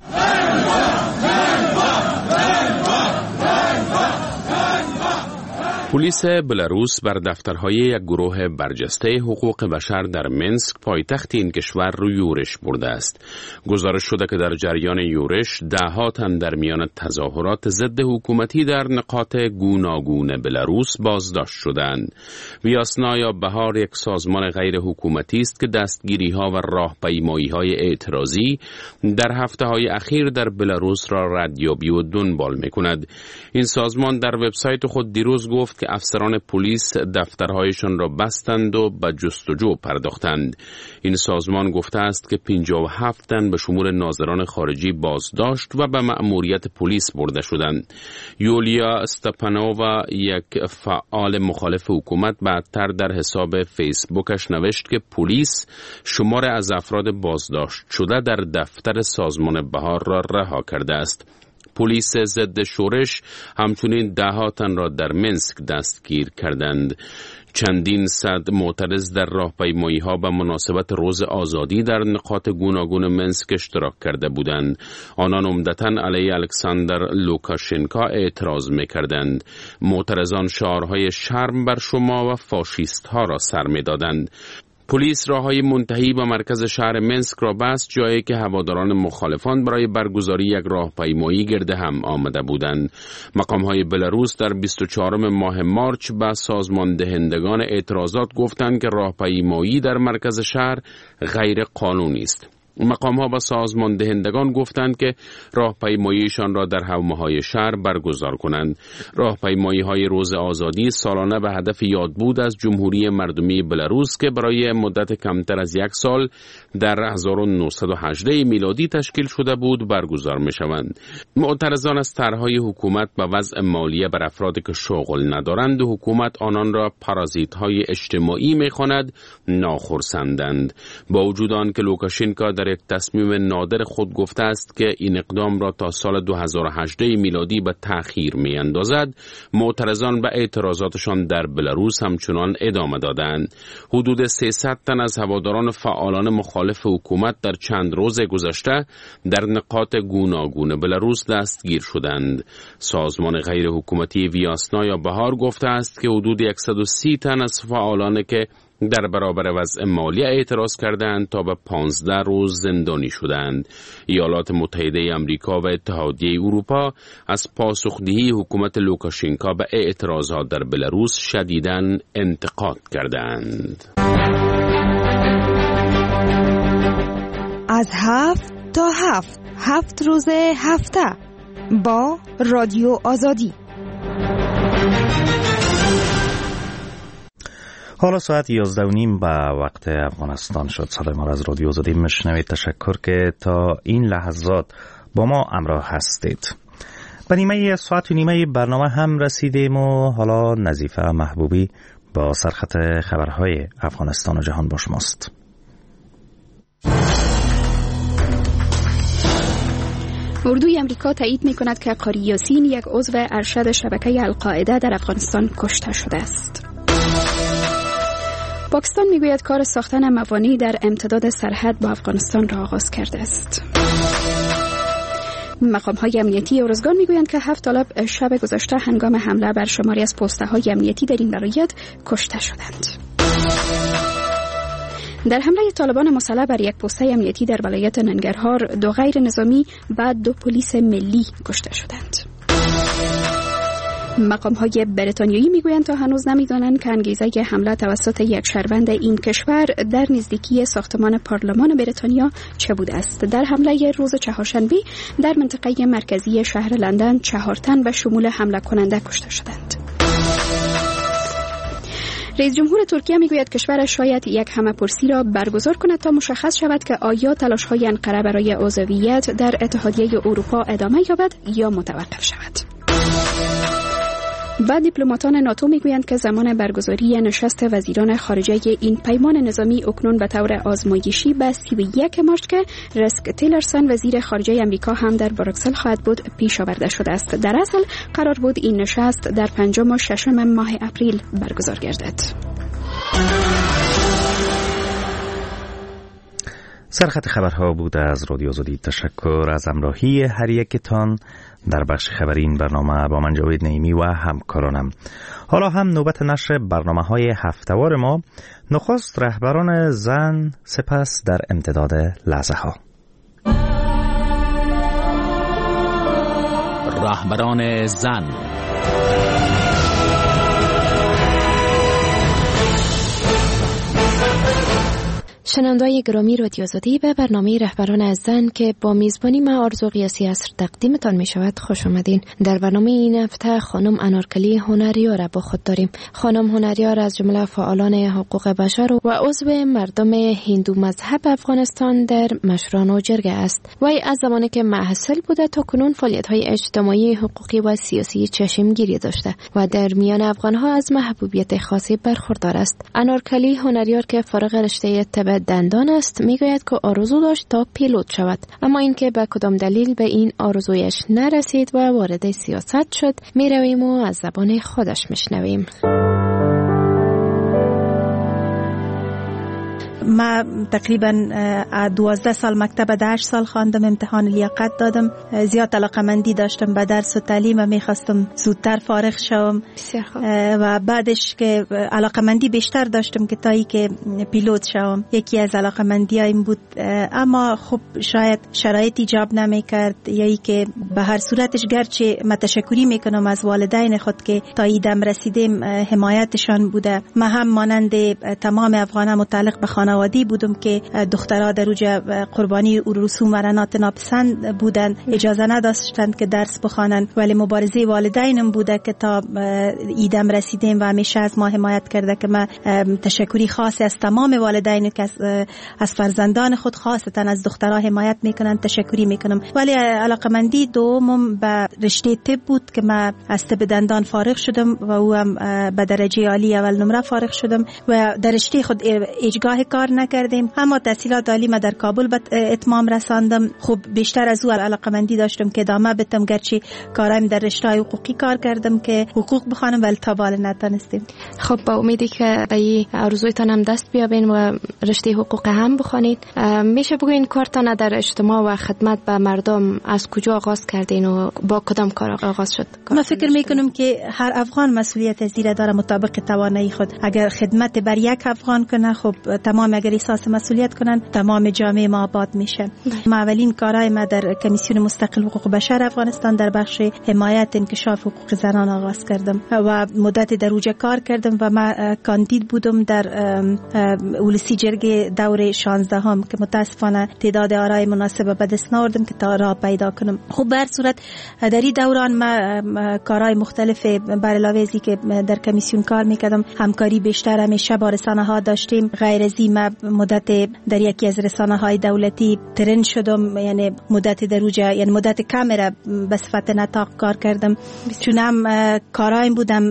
پلیس بلاروس بر دفترهای یک گروه برجسته حقوق بشر در منسک پایتخت این کشور رو یورش برده است. گزارش شده که در جریان یورش 10 تن در میان تظاهرات ضد حکومتی در نقاط گوناگون بلاروس بازداشت شدند. ویاسنا یا بهار یک سازمان غیر حکومتی است که دستگیری‌ها و راهپیمایی‌های اعتراضی در هفته‌های اخیر در بلاروس را ردیابی و دنبال می‌کند. این سازمان در وبسایت خود دیروز گفت که افسران پلیس دفترهایشان را بستند و به جستجو پرداختند. این سازمان گفته است که 57 تن به شمول ناظران خارجی بازداشت و به مأموریت پلیس برده شدند. یولیا استپانووا یک فعال مخالف حکومت بعدتر در حساب فیسبوکش نوشت که پلیس شمار از افراد بازداشت شده در دفتر سازمان بهار را رها کرده است. پلیس ضد شورش همچنین 10 تن را در منسک دستگیر کردند. چندین صد معترض در راهپیمایی‌ها به مناسبت روز آزادی در نقاط گوناگون منسک اشتراک کرده بودند. آنان عمدتاً علیه الکساندر لوکاشنکا اعتراض می‌کردند. معترضان شعارهای شرم بر شما و فاشیست‌ها را سر می‌دادند. پلیس راههای منتهی به مرکز شهر منسک را بست، جایی که هواداران مخالفان برای برگزاری یک راهپیمایی گرد هم آمده بودند. مقام‌های بلاروس در 24 ماه مارچ به سازمان دهندگان اعتراضات گفتند که راهپیمایی در مرکز شهر غیر قانونی است. مقام‌ها به سازمان دهندگان گفتند که راهپیماییشان را در حومه‌های شهر برگزار کنند. راهپیمایی‌های روز آزادی سالانه به هدف یادبود از جمهوری مردمی بلاروس که برای مدت کمتر از 1 سال در 1918 میلادی تشکیل شده بود برگزار می‌شوند. معترضان از طرح‌های حکومت به وضع مالیه بر افرادی که شغل ندارند و حکومت آنان را پارازیت‌های اجتماعی می‌خواند ناخرسندند. با وجود آن که لوکاشنکا در در یک تصمیم نادر خود گفته است که این اقدام را تا سال 2018 میلادی به تأخیر می‌اندازد، معترضان به اعتراضاتشان در بلاروس همچنان ادامه دادند. حدود 300 تن از هواداران فعالان مخالف حکومت در چند روز گذشته در نقاط گوناگون بلاروس دستگیر شدند. سازمان غیر حکومتی ویاسنا یا بهار گفته است که حدود 130 تن از فعالان که در برابر وضع مالی اعتراض کردند تا به 15 روز زندانی شدند. ایالات متحده آمریکا و اتحادیه اروپا از پاسخدهی حکومت لوکاشنکا به اعتراضات در بلاروس شدیداً انتقاد کردند. از 7 تا 7 روز هفته با رادیو آزادی. حالا ساعت 11:30 به وقت افغانستان شد. صدای ما از رادیو آزادی میشنوید. تشکر که تا این لحظات با ما همراه هستید. به نیمه ساعت و نیمه برنامه هم رسیدیم و حالا نظیفه محبوبی با سرخط خبرهای افغانستان و جهان با شماست. اردوی امریکا تایید می‌کند که قاری یاسین، یک عضو ارشد شبکه القاعده، در افغانستان کشته شده است. پاکستان میگوید کار ساختن موانع در امتداد سرحد با افغانستان را آغاز کرده است. مقام‌های امنیتی ارزگان میگویند که 7 طالب شب گذشته هنگام حمله بر شماری از پست‌های امنیتی در این ولایت کشته شدند. در حمله طالبان مسلح بر یک پست امنیتی در ولایت ننگرهار، 2 غیر نظامی و 2 پلیس ملی کشته شدند. مقام‌های بریتانیایی میگویند تا هنوز نمی‌دانند که انگیزه حمله توسط یک شهروند این کشور در نزدیکی ساختمان پارلمان بریتانیا چه بوده است. در حمله روز چهارشنبه در منطقه مرکزی شهر لندن 4 تن به شمول حمله کننده کشته شدند. رئیس جمهور ترکیه میگوید کشورش شاید یک همه‌پرسی را برگزار کند تا مشخص شود که آیا تلاش‌های انقره برای عضویت در اتحادیه اروپا ادامه یابد یا متوقف شود. و دیپلماتان ناتو میگویند که زمان برگزاری نشست وزیران خارجه این پیمان نظامی اکنون به طور آزمایشی به 31 مارس که رسک تیلرسون وزیر خارجه امریکا هم در بروکسل خواهد بود پیش آورده شده است. در اصل قرار بود این نشست در 5 و 6 ماه اپریل برگزار گردد. سرخط خبرها بود از رادیو آزادی. تشکر از همراهی هر یکتان در بخش خبری این برنامه با من جاوید نعیمی و همکارانم. حالا هم نوبت نشر برنامه‌های هفتهوار ما. نخست رهبران زن، سپس در امتداد لحظه ها. رهبران زن. شنونده‌های گرامی رادیو آزادی به برنامه رهبران از زن که با میزبانی من آرزو قیاسی عصر تقدیمتان می شود خوش آمدین. در برنامه این هفته خانم انارکلی هنریار را با خود داریم. خانم هنریار از جمله فعالان حقوق بشر و عضو مردم هندو مذهب افغانستان در مشران و جرگه است. وی از زمانی که محصل بوده تا کنون فعالیت‌های اجتماعی، حقوقی و سیاسی چشمگیری داشته و در میان افغان‌ها از محبوبیت خاصی برخوردار است. انارکلی هنریار که فارغ رشته طب دندان است میگوید که آرزو داشت تا پیلوت شود، اما اینکه به کدام دلیل به این آرزویش نرسید و وارد سیاست شد میرویم و از زبان خودش میشنویم. ما تقریبا 12 سال مکتب 8 سال خواندم، امتحان لیاقت دادم، زیاد علاقمندی داشتم به درس و تعلیم و میخواستم زودتر فارغ شوم و بعدش که علاقمندی بیشتر داشتم که تایی که پیلوت شوم. یکی از علاقمندی این بود، اما خب شاید شرایط ایجاب نمیکرد یا ای که به هر صورتش گرچه متشکری میکنم از والدین خود که تا ایدم رسیدیم حمایتشان بوده. ما هم مانند تمام افغانان متعلق به خانوادی بودم که دخترها در اوج قربانی رسوم و رنات ناپسند بودن، اجازه نداشتند که درس بخوانند، ولی مبارزه والدینم بوده که تا ایدم رسیدیم و همیشه از ما حمایت کرده که من تشکری خاصی از تمام والدین که از فرزندان خود خاصتا از دخترها حمایت میکنن تشکری میکنم. ولی علاقمندی دومم به رشته طب بود که من از طب دندان فارغ شدم و او هم به درجه عالی اول نمره فارغ شدم و در رشته خود اجگاه کار نکردیم. اما تحصیلات عالی ما در کابل به اتمام رساندم. خب بیشتر از او علاقمندی داشتم که ادامه بدم، گرچه کارایم در رشته حقوقی کار کردم که حقوق بخوانم ولی تا بالا نتونستیم. خب با امیدی که به این آرزویتان هم دست بیابین و رشته حقوق هم بخوانید، میشه بگوین کارتان در اجتماع و خدمت به مردم از کجا آغاز کردین و با کدام کار آغاز شد؟ من فکر میکنم که هر افغان مسئولیت زیر داره مطابق توانایی خود. اگر خدمت بر یک افغان کنه، خب تمام اگر احساس مسئولیت کنن تمام جامعه ما آباد میشه. ما اولین کارهای ما در کمیسیون مستقل حقوق بشر افغانستان در بخش حمایت انکشاف حقوق زنان آغاز کردم و مدت در اوجه کار کردم و ما کاندید بودم در اولسی جرگه دور 16 هم که متاسفانه تعداد آرای مناسب به دست نآوردم که تا راه پیدا کنم. خب به هر صورت در این دوران ما کارهای مختلف بر علاوه ازی که در کمیسیون کار میکردم همکاری بیشتر همیشه با رسانه ها داشتیم. غیر از این ما مدت در یکی از رسانه های دولتی ترند شدم، یعنی مدت در اوجه یعنی مدت کم را به صفت نطاق کار کردم، چون هم کارایم بودم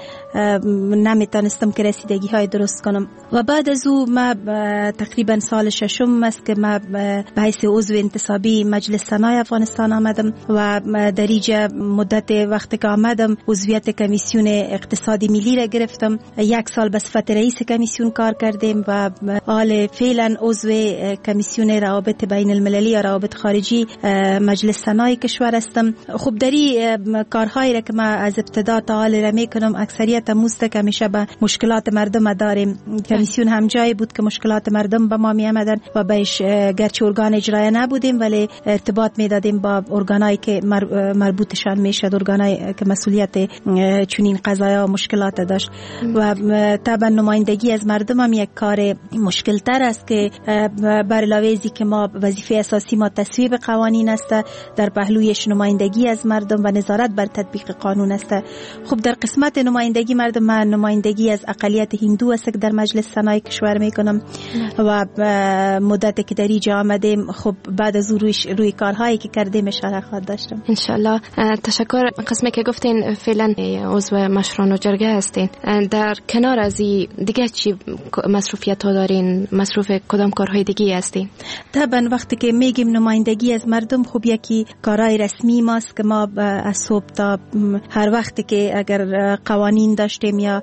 نمیتونستم که رسیدگی های درست کنم. و بعد از او ما تقریبا سال ششم است که ما به حیث عضو انتصابی مجلس سنای افغانستان آمدم و در اینجا مدت وقتی که آمدم عضویت کمیسیون اقتصادی ملی را گرفتم. یک سال به صفت رئیس کمیسیون کار کردیم و حال فعلا عضو کمیسیون روابط بین المللی یا روابط خارجی مجلس سنای کشور هستم. خب در این کارهایی را که ما از ابتدا تا حال را میکنم اکثریت موسته که همیشه به مشکلات مردم داریم. کمیسیون هم جایی بود که مشکلات مردم به ما می آمدن و بهش گرچه ارگان اجرایی نبودیم ولی ارتباط میدادیم با ارگانایی که مربوطشان میشد، ارگانایی که مسئولیت چنین قضایا و مشکلات داشت. و طبعا نمایندگی از مردم هم یک کار مشکل تر است که بر علاوه ازی که ما وظیفه اساسی ما تصویب قوانین است، در پهلویش نمایندگی از مردم و نظارت بر تطبیق قانون است. خب در قسمت نمایندگی مردم من نمایندگی از اقلیت هندو است که در مجلس سنای کشور میکنم و مدت که در اینجا آمدیم خب بعد از روی کارهایی که کردیم اشاره خواهد داشتم ان شاء الله. تشکر. قسمی که گفتین فعلا عضو مشران و جرگه هستین، در کنار از دیگه چی مصروفیت ها دارین؟ مصروف کدام کارهای دیگه هستین؟ طبعا وقتی که میگیم نمایندگی از مردم خب یکی کارهای رسمی ماست که ما از صبح تا هر وقتی که اگر قوانین داشتیم یا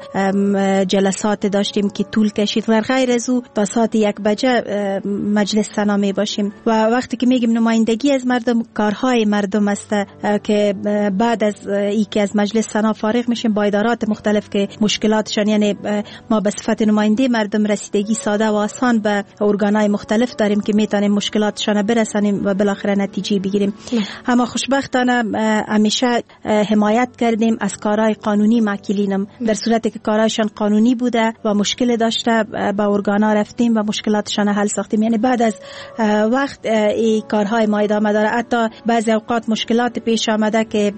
جلسات داشتیم که طول کشید و غیر از او تا ساعت 1 بجه مجلس سنا می باشیم. و وقتی که میگیم نمایندگی از مردم کارهای مردم است که بعد از ای که از مجلس سنا فارغ میشیم با ادارات مختلف که مشکلاتشان، یعنی ما به صفت نماینده مردم رسیدگی ساده و آسان به ارگانهای مختلف داریم که میتونیم مشکلاتشان برسانیم و بالاخره نتیجه بگیریم. اما خوشبختانه همیشه حمایت کردیم از کارهای قانونی ماکلینم. در صورتی که کارهایشان قانونی بوده و مشکل داشته به ارگانها رفتیم و مشکلاتشان حل ساختیم. یعنی بعد از وقت این کارهای ما ادامه داره. حتی بعضی اوقات مشکلات پیش آمده که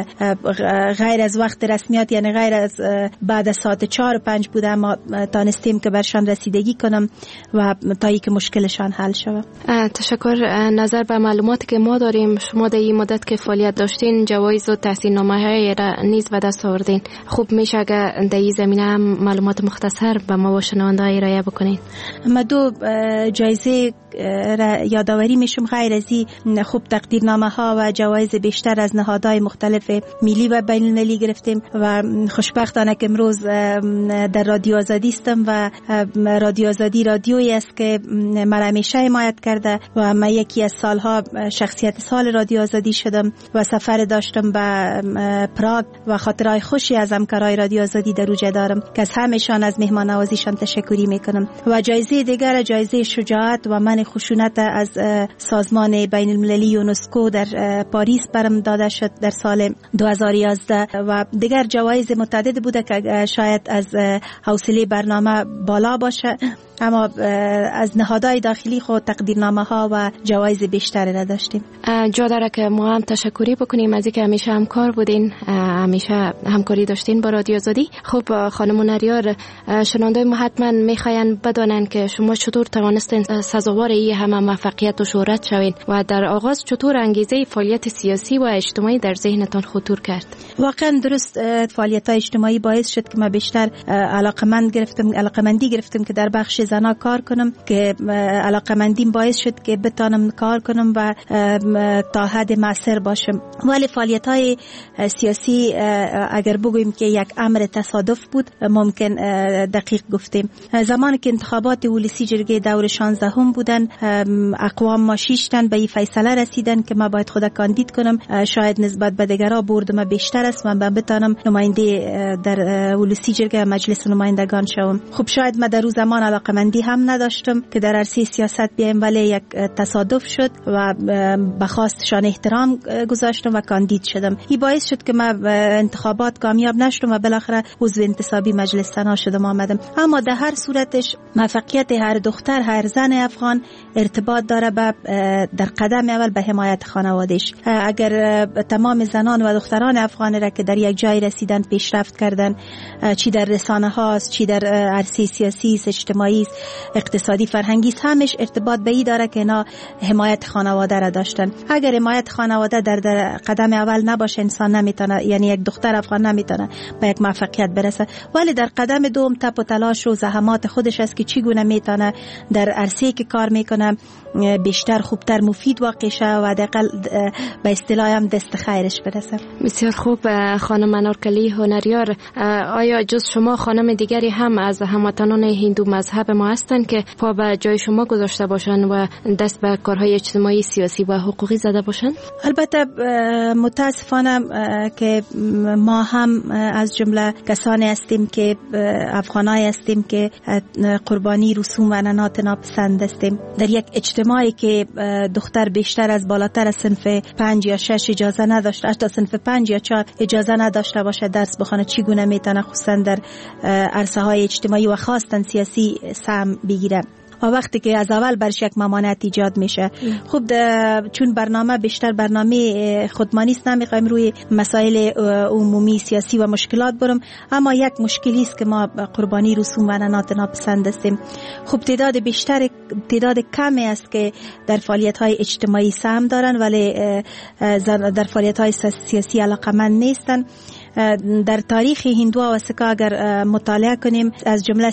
غیر از وقت رسمیات، یعنی غیر از بعد از ساعت 4 و 5 بوده، ما تانستیم که برشان رسیدگی کنم و تا ای که مشکلشان حل شود. تشکر. نظر به معلوماتی که ما داریم، شما در این مدت که فعالیت داشتین جوایز و تحصیل نامه‌های را نیز به دست آوردین. خوب میشه اگر در این زمینه هم معلومات مختصر به ما و شنونده‌ها ارائه بکنین؟ ما 2 جایزه را یادآوری میشم. غیر از این خوب تقدیرنامه ها و جوایز بیشتر از نهادهای مختلف ملی و بین المللی گرفتیم و خوشبختانه که امروز در رادیو آزادی هستم و رادیو آزادی رادیویی است که مرا همیشه حمایت کرده و من یکی از سالها شخصیت سال رادیو آزادی شدم و سفر داشتم به پراگ و خاطرهای خوشی از همکارای رادیو آزادی در اوجه دارم که از همه‌شان از مهمان نوازیشان تشکری میکنم. و جایزه دیگر جایزه شجاعت و من خشونت از سازمان بین المللی یونسکو در پاریس برم داده شد در سال 2011 و دیگر جوایز متعدد بوده که شاید از حوصله برنامه بالا باشه، اما از نهادهای داخلی خود تقدیرنامه ها و جوایز بیشتری را داشتیم. جا داره که ما هم تشکری بکنیم از اینکه همیشه همکار بودین، همیشه همکاری داشتین با رادیو آزادی. خب خانم نریار، شنونده ما حتما میخواین بدانن که شما چطور توانستین سزاوار این همه موفقیت و شهرت شوین و در آغاز چطور انگیزه فعالیت سیاسی و اجتماعی در ذهنتان خطور کرد؟ واقعا درست، فعالیت های اجتماعی باعث شد که ما بیشتر علاقمندی گرفتم که در بخش زنا کار کنم که علاقمندیم باعث شد که بتانم کار کنم و تا حد مؤثر باشم. ولی فعالیت‌های سیاسی اگر بگوییم که یک امر تصادف بود ممکن دقیق گفتیم. زمانی که انتخابات ولسی جرگه دور 16 هم بودن، اقوام ما 6 تن به این فیصله رسیدن که ما باید خود کاندید کنم. شاید نسبت به دیگرها بردم بیشتر است و من بتانم نماینده در ولسی جرگه مجلس نمایندگان شوم. خب شاید ما در روز زمان علاقمندی هم نداشتم که در عرصه سیاست بیایم، ولی یک تصادف شد و به خواستشان احترام گذاشتم و کاندید شدم. این باعث شد که ما انتخابات کامیاب نشدم و بالاخره عضو انتصابی مجلس سنا شدم آمدم. اما در هر صورتش موفقیت هر دختر هر زن افغان ارتباط داره در قدم اول به حمایت خانواده‌اش. اگر تمام زنان و دختران افغان را که در یک جای رسیدن پیشرفت کردن، چی در رسانه هاست، چی در عرصه سیاسی، اجتماعی، اقتصادی، فرهنگی، همش ارتباط به این داره که اینا حمایت خانواده را داشتن. اگر حمایت خانواده در قدم اول نباشه انسان نمیتونه، یعنی یک دختر افغان نمیتونه به یک موفقیت برسه. ولی در قدم دوم تپ و تلاش و زحمات خودش است که چگونه میتونه در عرصه‌ای که کار میکنه بیشتر، خوبتر، مفید واقع شه و حداقل به اصطلاح هم دست خیرش برسه. بسیار خوب. خانم انارکلی هنریار، آیا جز شما خانم دیگری هم از هموطنان هندو مذهب ما هستند که پا به جای شما گذاشته باشند و دست به کارهای اجتماعی، سیاسی و حقوقی زده باشند؟ البته متاسفانه که ما هم از جمله کسانی هستیم که افغانای هستیم که قربانی رسوم و عنعنات ناپسند هستیم. در یک اجتماعی که دختر بیشتر از بالاتر از صنف 5 یا 6 اجازه نداشته، حتی صنف 5 یا 4 اجازه نداشته باشه درس بخونه، چگونه میتونه خصوصا در عرصه های اجتماعی و خاصتا سیاسی سهم بگیره؟ و وقتی که از اول برش یک ممانعت ایجاد میشه. خب چون برنامه بیشتر برنامه خودمانی است، نمیخوایم روی مسائل عمومی سیاسی و مشکلات برم، اما یک مشکلی است که ما قربانی رسوم و عنعنات ناپسند هستیم. خب تعداد کمی است که در فعالیت‌های اجتماعی سهم دارن ولی در فعالیت‌های سیاسی علاقه‌مند نیستن. در تاریخ هندوها و سکا اگر مطالعه کنیم، از جمله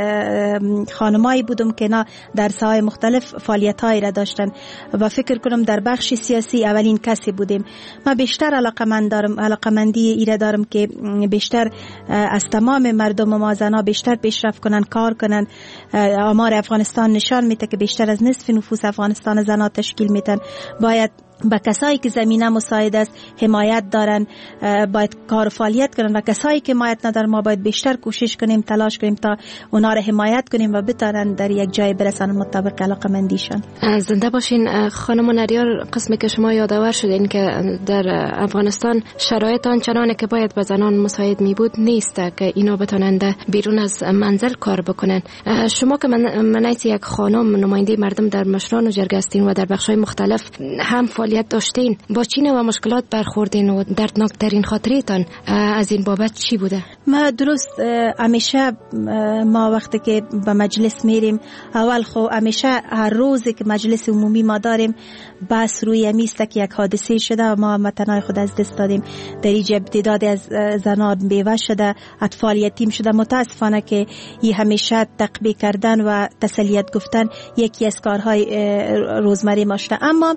3 خانمایی بودم که اینا در ساحات مختلف فعالیت‌هایی را داشتن و فکر کنم در بخش سیاسی اولین کسی بودیم. ما بیشتر علاقمندی ایره دارم که بیشتر از تمام مردم ما زنا بیشتر پیشرفت کنن، کار کنن. آمار افغانستان نشان میده که بیشتر از نصف نفوس افغانستان زنا تشکیل میدن. باید با کسایی که زمینه مساعد است حمایت دارن، باید کار و فعالیت کنن و کسایی که حمایت ندارن ما باید بیشتر کوشش کنیم، تلاش کنیم تا اونا رو حمایت کنیم و بتونن در یک جای برسن مطابق علاقمندیشون. زنده باشین. خانم نریار، قسمی که شما یادآور شدین که در افغانستان شرایط آنچنانی که باید به زنان مساعد می بود نیست که اینا بتونن بیرون از منزل کار بکنن. شما که منیت یک خانم نماینده مردم در مشران و جرگه هستین و در بخش‌های مختلف هم فعالیت داشتین، با چی نوع مشکلات برخوردین و دردناکترین خاطرتان از این بابت چی بوده؟ ما درست همیشه ما وقتی که به مجلس میریم، اول خب همیشه هر روزی که مجلس عمومی ما داریم بس روی همیسته که یک حادثه شده و ما وطنای خود از دست دادیم. در اینجا تعداد از زنان بیوه شده، اطفال یتیم شده. متاسفانه که این همیشه تقبیح کردن و تسلیت گفتن یکی از کارهای روزمره ما شده. اما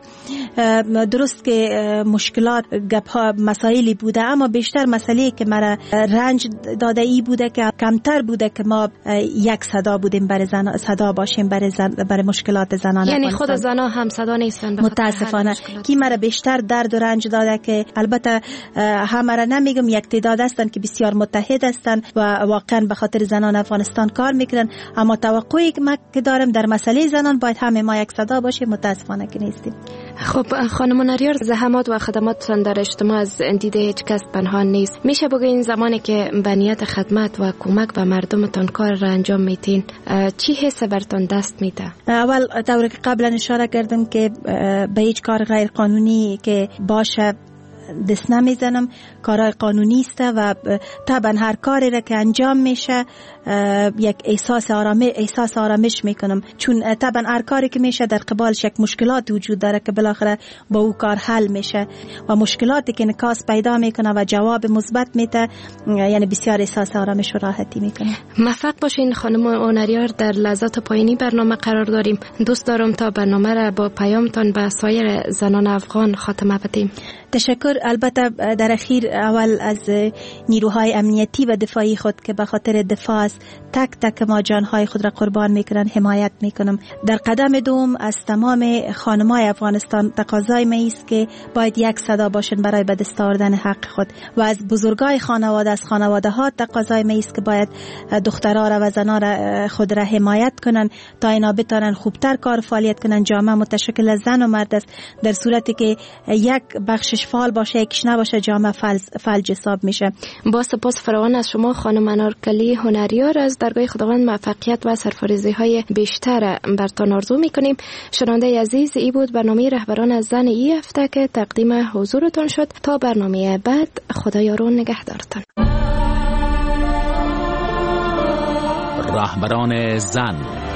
درست که مشکلات گپ‌ها مسائلی بوده، اما بیشتر مسئله که مرا رنج داده ای بوده که کمتر بوده که ما یک صدا بودیم برای زن، صدا باشیم برای مشکلات زنان. یعنی خود زنان هم صدا نیستن متاسفانه. کی مرا بیشتر درد و رنج داده که البته همه را نمیگم، یک تعداد هستن که بسیار متحد هستن و واقعا به خاطر زنان افغانستان کار میکنن، اما توقعی که ما دارم در مسئله زنان باید همه ما یک صدا باشیم. متاسفانه که نیستیم. خب خانم نریار، زحمات و خدمات در اجتماع از دید هیچ کس پنهان نیست. میشه بگین زمانی که به نیت خدمت و کمک به مردمتان کار را انجام میتین، چی حس برتان دست میده؟ اول طوری که قبلا اشاره کردم که به هیچ کار غیر قانونی که باشه دست نمیزنم. کارهای قانونی است و طبعا هر کاری را که انجام میشه یک احساس آرامش میکنم، چون طبعا هر کاری که میشه در قبالش یک مشکلات وجود داره که بالاخره با او کار حل میشه و مشکلاتی که نکاس پیدا میکنه و جواب مثبت میده، یعنی بسیار احساس آرامش و راحتی میکنه. موفق باشین خانم هنریار. در لحظات پایانی برنامه قرار داریم. دوست دارم تا برنامه را با پیامتان به سایر زنان افغان خاتمه بدیم. تشکر. البته در اخیر اول از نیروهای امنیتی و دفاعی خود که به خاطر دفاع از تک تک ما جانهای خود را قربان میکنن حمایت میکنم. در قدم دوم از تمام خانمای افغانستان تقاضای ما است که باید یک صدا باشن برای به دست آوردن حق خود و از بزرگای خانواده، از خانواده ها تقاضای ما است که باید دخترها را و زنها را خود را حمایت کنن تا اینا بتونن خوبتر کار فعالیت کنن. جامعه متشکل از زن و مرد است. در صورتی که یک بخشش فعال باشه یکیش نباشه جامعه فلج حساب میشه. با سپاس فراوان از شما خانم انارکلی هنریار. از درگاه خداوند موفقیت و سرفرازی های بیشتر برتان آرزو میکنیم. شنونده عزیز، ای بود برنامه رهبران از زن ای هفته که تقدیم حضورتون شد. تا برنامه بعد، خدا یار و نگهدارتان. رهبران زن.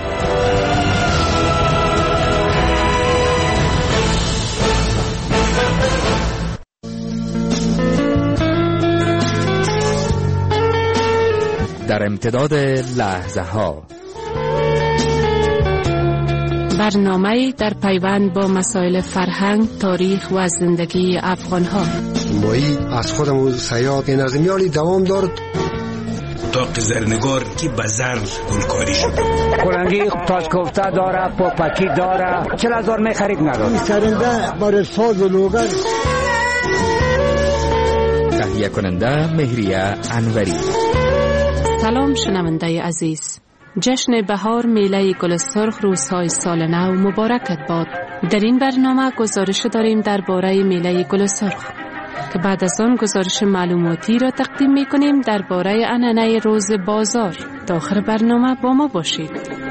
در امتداد لحظه ها، برنامه در پیوند با مسائل فرهنگ، تاریخ و زندگی افغان ها. مایی از خودمون سیاق نظمیالی دوام دارد. تاق زرنگار که بزر گلکاری شد. کلنگی تاشکفته داره، پاپکی داره، 40,000 می خرید نداره. سرنده بر ساز و لوگر. تهیه کننده مهریه انوری. سلام شنونده عزیز. جشن بهار میله گل سرخ روزهای سال نو مبارکت باد. در این برنامه گزارش داریم درباره میله گل سرخ که بعد از آن گزارش معلوماتی را تقدیم می‌کنیم درباره عنعنه روز بازار. تا آخر برنامه با ما باشید.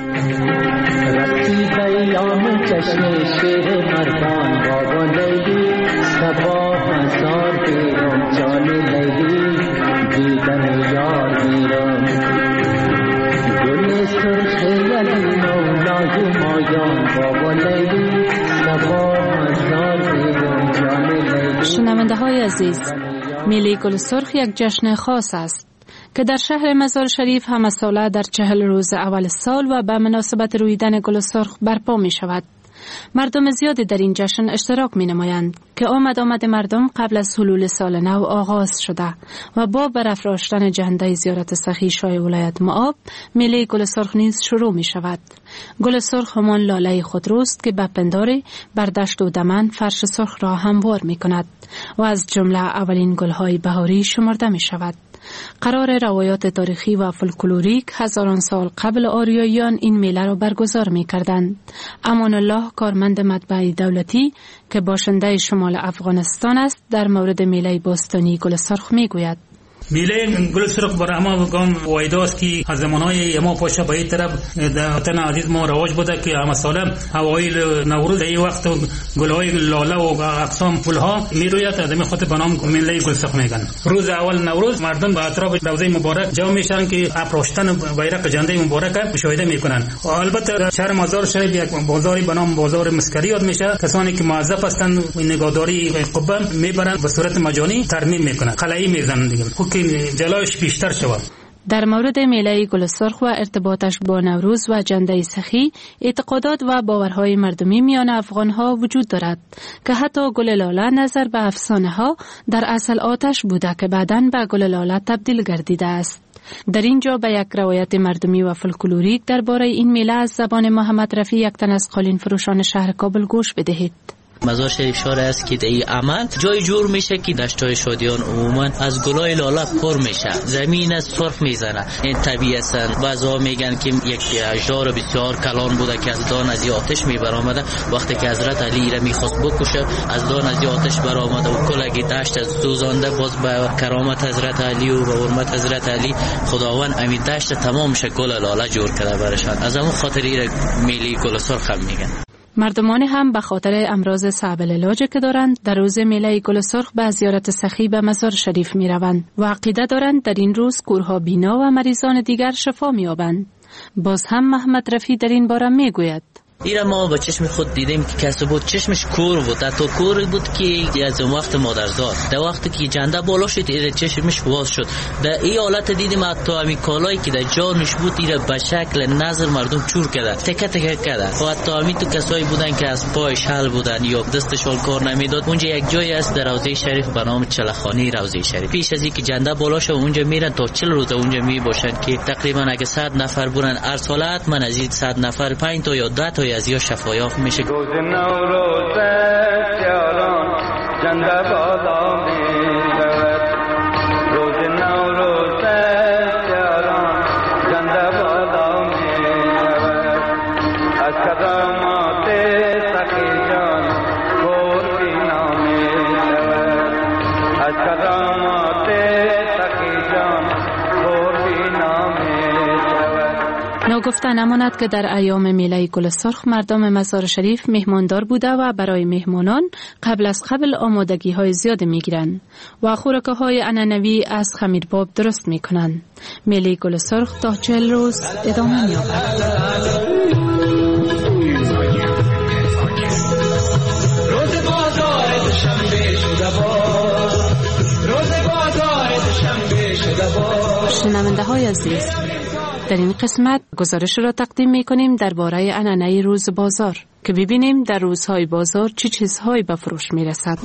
شنونده های عزیز، میله گل سرخ یک جشن خاص است که در شهر مزار شریف همه ساله در 40 روز اول سال و به مناسبت رویدن گل سرخ برپا می شود. مردم زیادی در این جشن اشتراک می نمایند که آمد مردم قبل از حلول سال نو آغاز شده و با برافراشتن جنده زیارت سخی شاه ولایت مآب، میله گل سرخ نیز شروع می شود. گل سرخ همان لاله خودروست که به پنداری بر دشت و دمن فرش سرخ را هموار می کند و از جمله اولین گلهای بهاری شمرده می شود. قرار روایات تاریخی و فولکلوریک هزاران سال قبل آریاییان این میله را برگزار می کردند. امان الله، کارمند مطبعه دولتی که باشنده شمال افغانستان است، در مورد میله باستانی گل سرخ می گوید. میله گل سرخ بر اما گام وایداست که از زمانهای اما پاشا به این طرف در وطن عزیز ما رواج بوده که اما سالم اوایل نوروز این وقت گلهای لاله و اقسام پلها میروید. از این خاطر به نام میله گل سرخ میگن. روز اول نوروز مردم به اطراف روضه مبارک جمع میشن که افراشتن بیرق جنده مبارک مشاهده میکنن. و البته شهر مزار شریف یک بازاری به نام بازار مسکری یاد میشه. کسانی که موظف هستند نگهداری قبه میبرن به صورت مجانی ترمیم میکنن، قلعی میزنن دیگه که جلایش بیشتر شود. در مورد میله گل سرخ و ارتباطش با نوروز و جنده سخی، اعتقادات و باورهای مردمی میان افغانها وجود دارد که حتی گل لاله نظر به افسانه ها در اصل آتش بوده که بعداً به گل لاله تبدیل گردیده است. در اینجا به یک روایت مردمی و فولکلوریک درباره این میله از زبان محمد رفیع، یک تن از قالین فروشان شهر کابل، گوش بدهید. مزار شریف شهر است که این عمل جای جور میشه که دشتای شادیان عموما از گلای لاله پر میشه، زمین از سرخ میزنه. این طبیعتا بعضا میگن که یک اژدها بسیار کلان بوده که از دان از آتش میبرآمده. وقتی که حضرت علی را میخواست بکشه، از دان از آتش برآمده و کلگی دشت از سوزانده. باز به کرامت حضرت علی و به حرمت حضرت علی خداوند امید دشت تمام شه گل لاله جور کرده برشان. از همون خاطر میله گل سرخ هم میگن. مردمان هم به خاطر امراض صعب العلاج که دارند در روز میله گل سرخ به زیارت سخی به مزار شریف می روند و عقیده دارند در این روز کورها بینا و مریضان دیگر شفا می یابند. باز هم محمد رفی در این باره می گوید: ایره ما با چشم خود دیدیم که کسی بود چشمش کور بود، حتی کور بود که از وقت مادرزاد در وقتی که جنده بالا شد ایره چشمش باز شد. در این حالت دیدیم حتی همین کالایی که در جانش بود ایره به شکل نظر مردم چور کرده، تکه تکه کرده و حتی همین تو کسایی بودن که از پایش حل بودن یا دستش کار نمیداد. اونجا یک جایی است در روضه شریف به نام چلخانه روضه شریف. پیش از اینکه جنده بالا شه اونجا میرن تا 40 روز اونجا می باشن که تقریبا اگه 100 نفر بودن هر سال حتما از این 100 نفر 5 تا یا 10 تا از یا شفا یافت میشه. روز نوروز یاران جنده بالا میرود، روز نوروز یاران جنده بالا میرود، از کدامات سخی جان کور بینا میرود، از کدامات سخی جان کور بینا میرود. ناگفته نماند که در ایام میله گل سرخ مردم مزار شریف مهماندار بوده و برای مهمانان قبل از قبل آمادگی های زیاد می گیرند و خوراک های عنعنوی از خمیرباب درست می کنند. میله گل سرخ تا 40 روز ادامه می یابد. شنونده های عزیز، در این قسمت گزارش را تقدیم می کنیم درباره عنعنه روز بازار که ببینیم در روزهای بازار چه چیزهایی به فروش می رسد.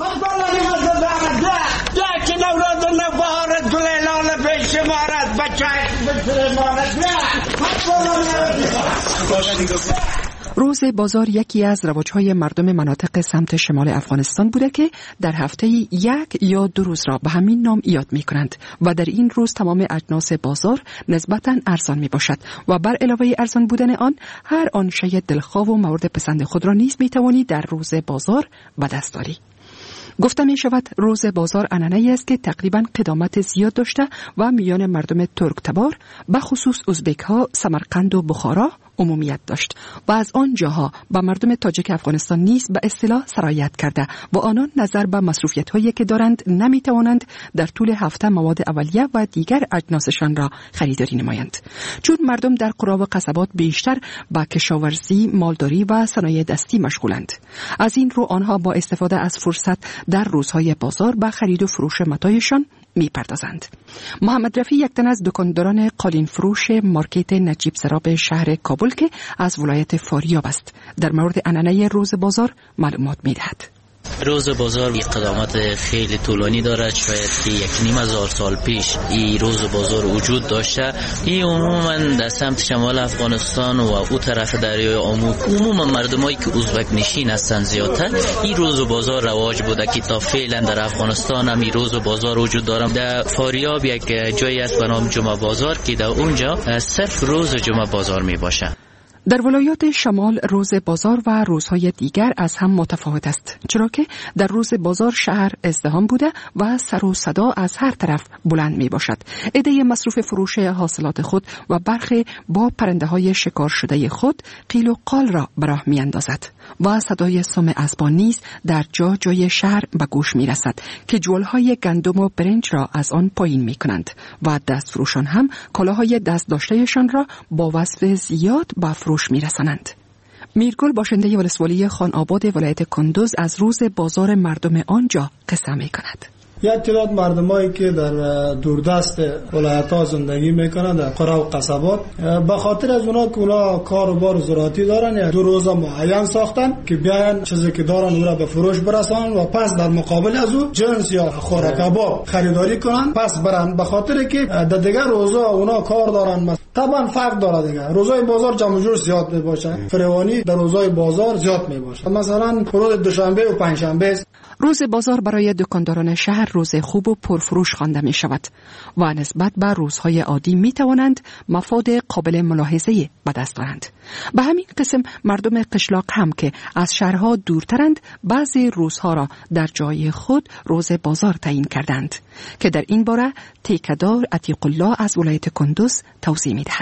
روز بازار یکی از رواج‌های مردم مناطق سمت شمال افغانستان بوده که در هفته 1 یا 2 روز را به همین نام یاد می‌کنند و در این روز تمام اجناس بازار نسبتاً ارزان میباشد و بر علاوه ارزان بودن آن هر آن شی دلخواه و مورد پسند خود را نیز می‌توانی در روز بازار به دست آری. گفته می شود روز بازار عنعنه‌ای است که تقریباً قدامت زیاد داشته و میان مردم ترک تبار به خصوص ازبک ها سمرقند و بخارا عمومیت داشت و از آن جاها با مردم تاجیک افغانستان نیز به اصطلاح سرایت کرده و آنان نظر به مصروفیت هایی که دارند نمی توانند در طول هفته مواد اولیه و دیگر اجناسشان را خریداری نمایند، چون مردم در قرا و قصبات بیشتر با کشاورزی، مالداری و صنایع دستی مشغولند. از این رو آنها با استفاده از فرصت در روزهای بازار به خرید و فروش متاعشان می پردازند. محمد رفی یک تن از دکانداران قالین فروش مارکت نجیب سراب شهر کابل که از ولایت فاریاب است در مورد عنعنه روز بازار معلومات می دهد. روز بازار اقدامات خیلی طولانی دارد، شاید که 1,500 سال پیش این روز بازار وجود داشته. این عموما در سمت شمال افغانستان و او طرف دریای آمو عموما مردمایی که ازبک نشین هستند زیادتر این روز بازار رواج بوده که تا فعلا در افغانستان هم این روز بازار وجود دارد. در فاریاب یک جایی است به نام جمعه بازار که در اونجا صرف روز جمعه بازار می باشه. در ولایات شمال روز بازار و روزهای دیگر از هم متفاوت است، چرا که در روز بازار شهر ازدحام بوده و سر و صدا از هر طرف بلند می باشد. عده مصروف فروش حاصلات خود و برخی با پرنده های شکار شده خود قیل و قال را به راه می اندازد و صدای سم اسبان نیز در جای شهر به گوش می رسد که جولهای گندم و برنج را از آن پایین می کنند و دست فروشان هم کالاهای دست داشتهشان را با وصف زیاد به فروش می رسانند. میرگل باشنده ولسوالی خان آباد ولایت کندوز از روز بازار مردم آنجا قصه می کند. یک تعداد مردمایی که در دوردست ولایت‌ها زندگی میکنند در قرا و قصبات، به خاطر از اونا که اونا کار و بار زراعتی دارن، یا 2 روز معین ساختن که بیان چیزی که دارن او را به فروش برسانن و پس در مقابل از او جنس یا خوراک‌ها خریداری کنن پس برن، به خاطر که در دیگر روزا اونا کار دارن. طبعا فرق داره دیگه، روزای بازار جمع جور زیاد میباشن، فروانی در روزای بازار زیاد میباشه، مثلا روز دوشنبه و پنجشنبه. روز بازار برای دکانداران شهر روز خوب و پرفروش خوانده می شود و نسبت به روزهای عادی می توانند مفاد قابل ملاحظه به دست آورند. به همین قسم مردم قشلاق هم که از شهرها دورترند بعضی روزها را در جای خود روز بازار تعیین کردند که در این باره تیکدار عتیق الله از ولایت کندوز توضیح می دهد.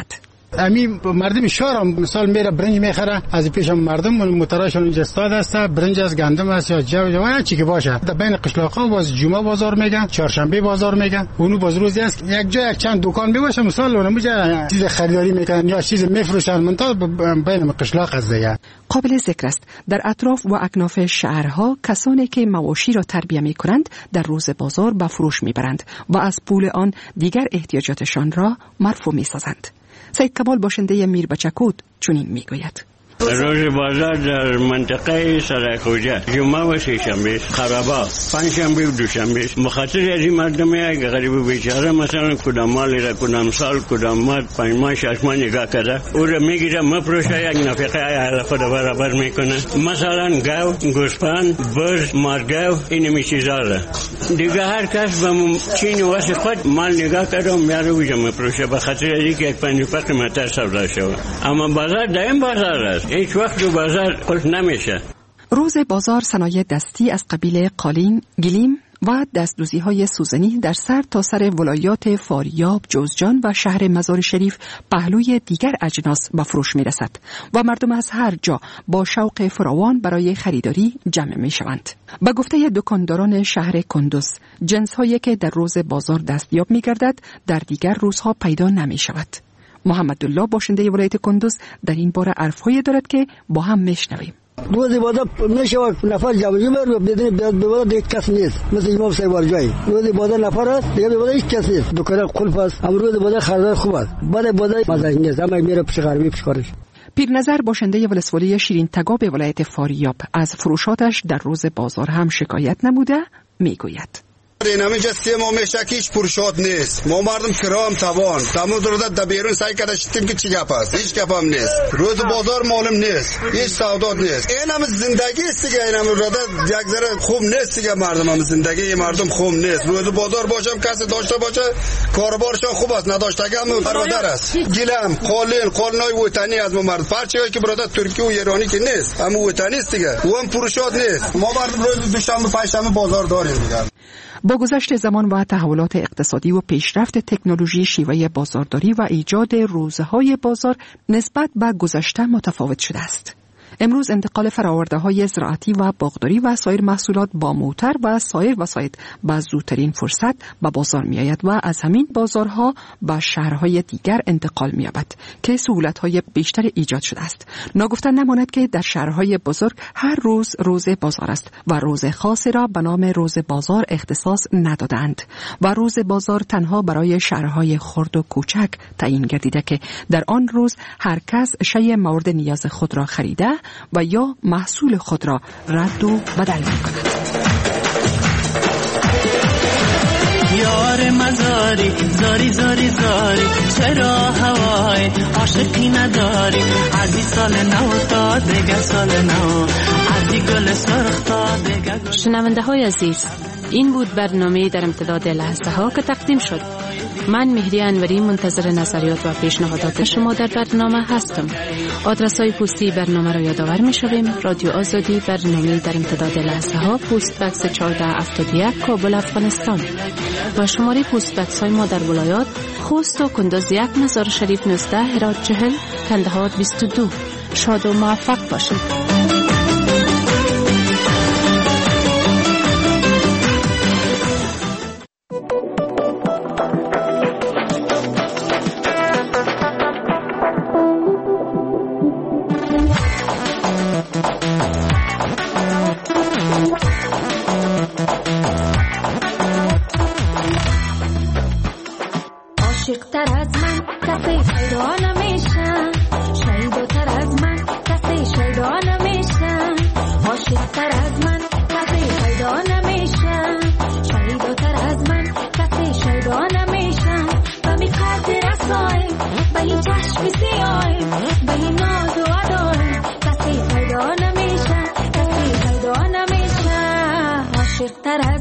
همین مردم شهر مثال میره برنج میخره، از پیش مردم متراشون اینجا استاد است، برنج از گندم است یا جو هر چی که باشه. در بین قشلاق‌ها باز جمعه بازار میگن، چهارشنبه بازار میگن. اونو باز روزی است یک جای چند دکان میباشه، مثال اونجا چیز خریداری میکنن یا چیز میفروشن، منتها بین قشلاق است دیگه. قابل ذکر است در اطراف و اکناف شهرها کسانی که مواشی را تربیه میکنند در روز بازار به فروش میبرند و از پول آن دیگر احتیاجاتشان را مرفوع میسازند. سید کمال باشنده میربچکود چنین میگوید: روز بازار در منطقه سرایخوجه جمعه و سه‌شنبه، خرابا پنجشنبه و دوشنبه. مخاطر از این مردم که غریب و بیچاره مثلا کدام مالی را کدام سال کدام ماه 5 ماه 6 ماه نگاه کرده او را میگیره مفروشه، یک نفقه اهل خود برابر میکنه. مثلا گاو، گوسفند، برز، مارگاو، این چیزا را دیگه هر کس به چین واسه خود مال نگاه کرده و میاره اوجا مفروشه، به خاطر از اینکه یک 5 روپیه قیمتش سودا شود. اما بازار دائم بازار است، هیچ وقت دو بازار خلق نمیشه. روز بازار صنایع دستی از قبیل قالین، گلیم و دستدوزی‌های سوزنی در سر تا سر ولایات فاریاب، جوزجان و شهر مزار شریف پهلوی دیگر اجناس به فروش می‌رسد و مردم از هر جا با شوق فراوان برای خریداری جمع می‌شوند. به گفته دکانداران شهر کندوز، جنس‌هایی که در روز بازار دستیاب می‌گردد در دیگر روزها پیدا نمی‌شود. محمدالله باشنده ولایت کندوز در این باره حرف‌هایی دارد که با هم میشنویم. روز بازار نشود نفر جمع جمع بدون بازار دیگه کس نیست، مثل امام سیوار جایی روز بازار نفر است دیگه بازار هیچ کس نیست، دکان قلف است. اما روز بازار خریدار خوب است، بعد بازار مزه نیست، اما میره پیش غربی پیش کارش. پیرنظر باشنده ولسوالی شیرین تگاب ولایت فاریاب از فروشاتش در روز بازار هم شکایت نموده میگوید: این همه جسته ما میشه که هیچ پرشاد نیست، ما مردم کرام توان تمام درده در بیرون سعی کرده شدیم که چی گپ است، هیچ گپ هم نیست. روز بازار معلوم نیست، هیچ سودا نیست. این همه زندگی است دیگه، این همه روده یک ذره خوب نیست دیگه، مردم هم زندگی مردم خوب نیست. روز بازار باشم کسی داشته باشه کاربارشان خوب است، نداشتگی هم برادر است. گیلم قالنای وطنی از ما مرد پرچه‌ای که برادر ترکی و ایرانی که نیست، اما وطنی است دیگه، و هم پرشاد نیست. ما مردم روز دوشنبه پنجشنبه بازار داریم دیگه. با گذشت زمان و تحولات اقتصادی و پیشرفت تکنولوژی، شیوه بازارداری و ایجاد روزهای بازار نسبت به گذشته متفاوت شده است. امروز انتقال فرآورده‌های زراعتی و باغداری و سایر محصولات با موتر و سایر وسایط با زودترین فرصت به بازار می‌آید و از همین بازارها به شهرهای دیگر انتقال می‌یابد که سهولت‌های بیشتر ایجاد شده است. ناگفته نماند که در شهرهای بزرگ هر روز روز بازار است و روز خاصی را به نام روز بازار اختصاص ندادند و روز بازار تنها برای شهرهای خرد و کوچک تعیین گردیده که در آن روز هر کس شیء مورد نیاز خود را خریده و یا محصول خود را رد و بدل می‌کند. یار مزاری زاری زاری زاری چرا هوای عاشقی نداری عزیز سال نو تا دیگه سال نو عزیز گل سرخ تا دیگه. شنونده های عزیز، این بود برنامه در امتداد لحظه ها که تقدیم شد. من مهدی انوری منتظر نظریات و پیشنهادات شما در برنامه هستم. آدرس های پستی برنامه را یادآور می شویم: رادیو آزادی، برنامه در امتداد لحظه ها، پست بکس 1471 کابل افغانستان و شماره پست بکس های ما در ولایات خوست و کندوز 1، مزار شریف 19، هرات 40، کندهار 22. شاد و موفق باشید. عاشق تر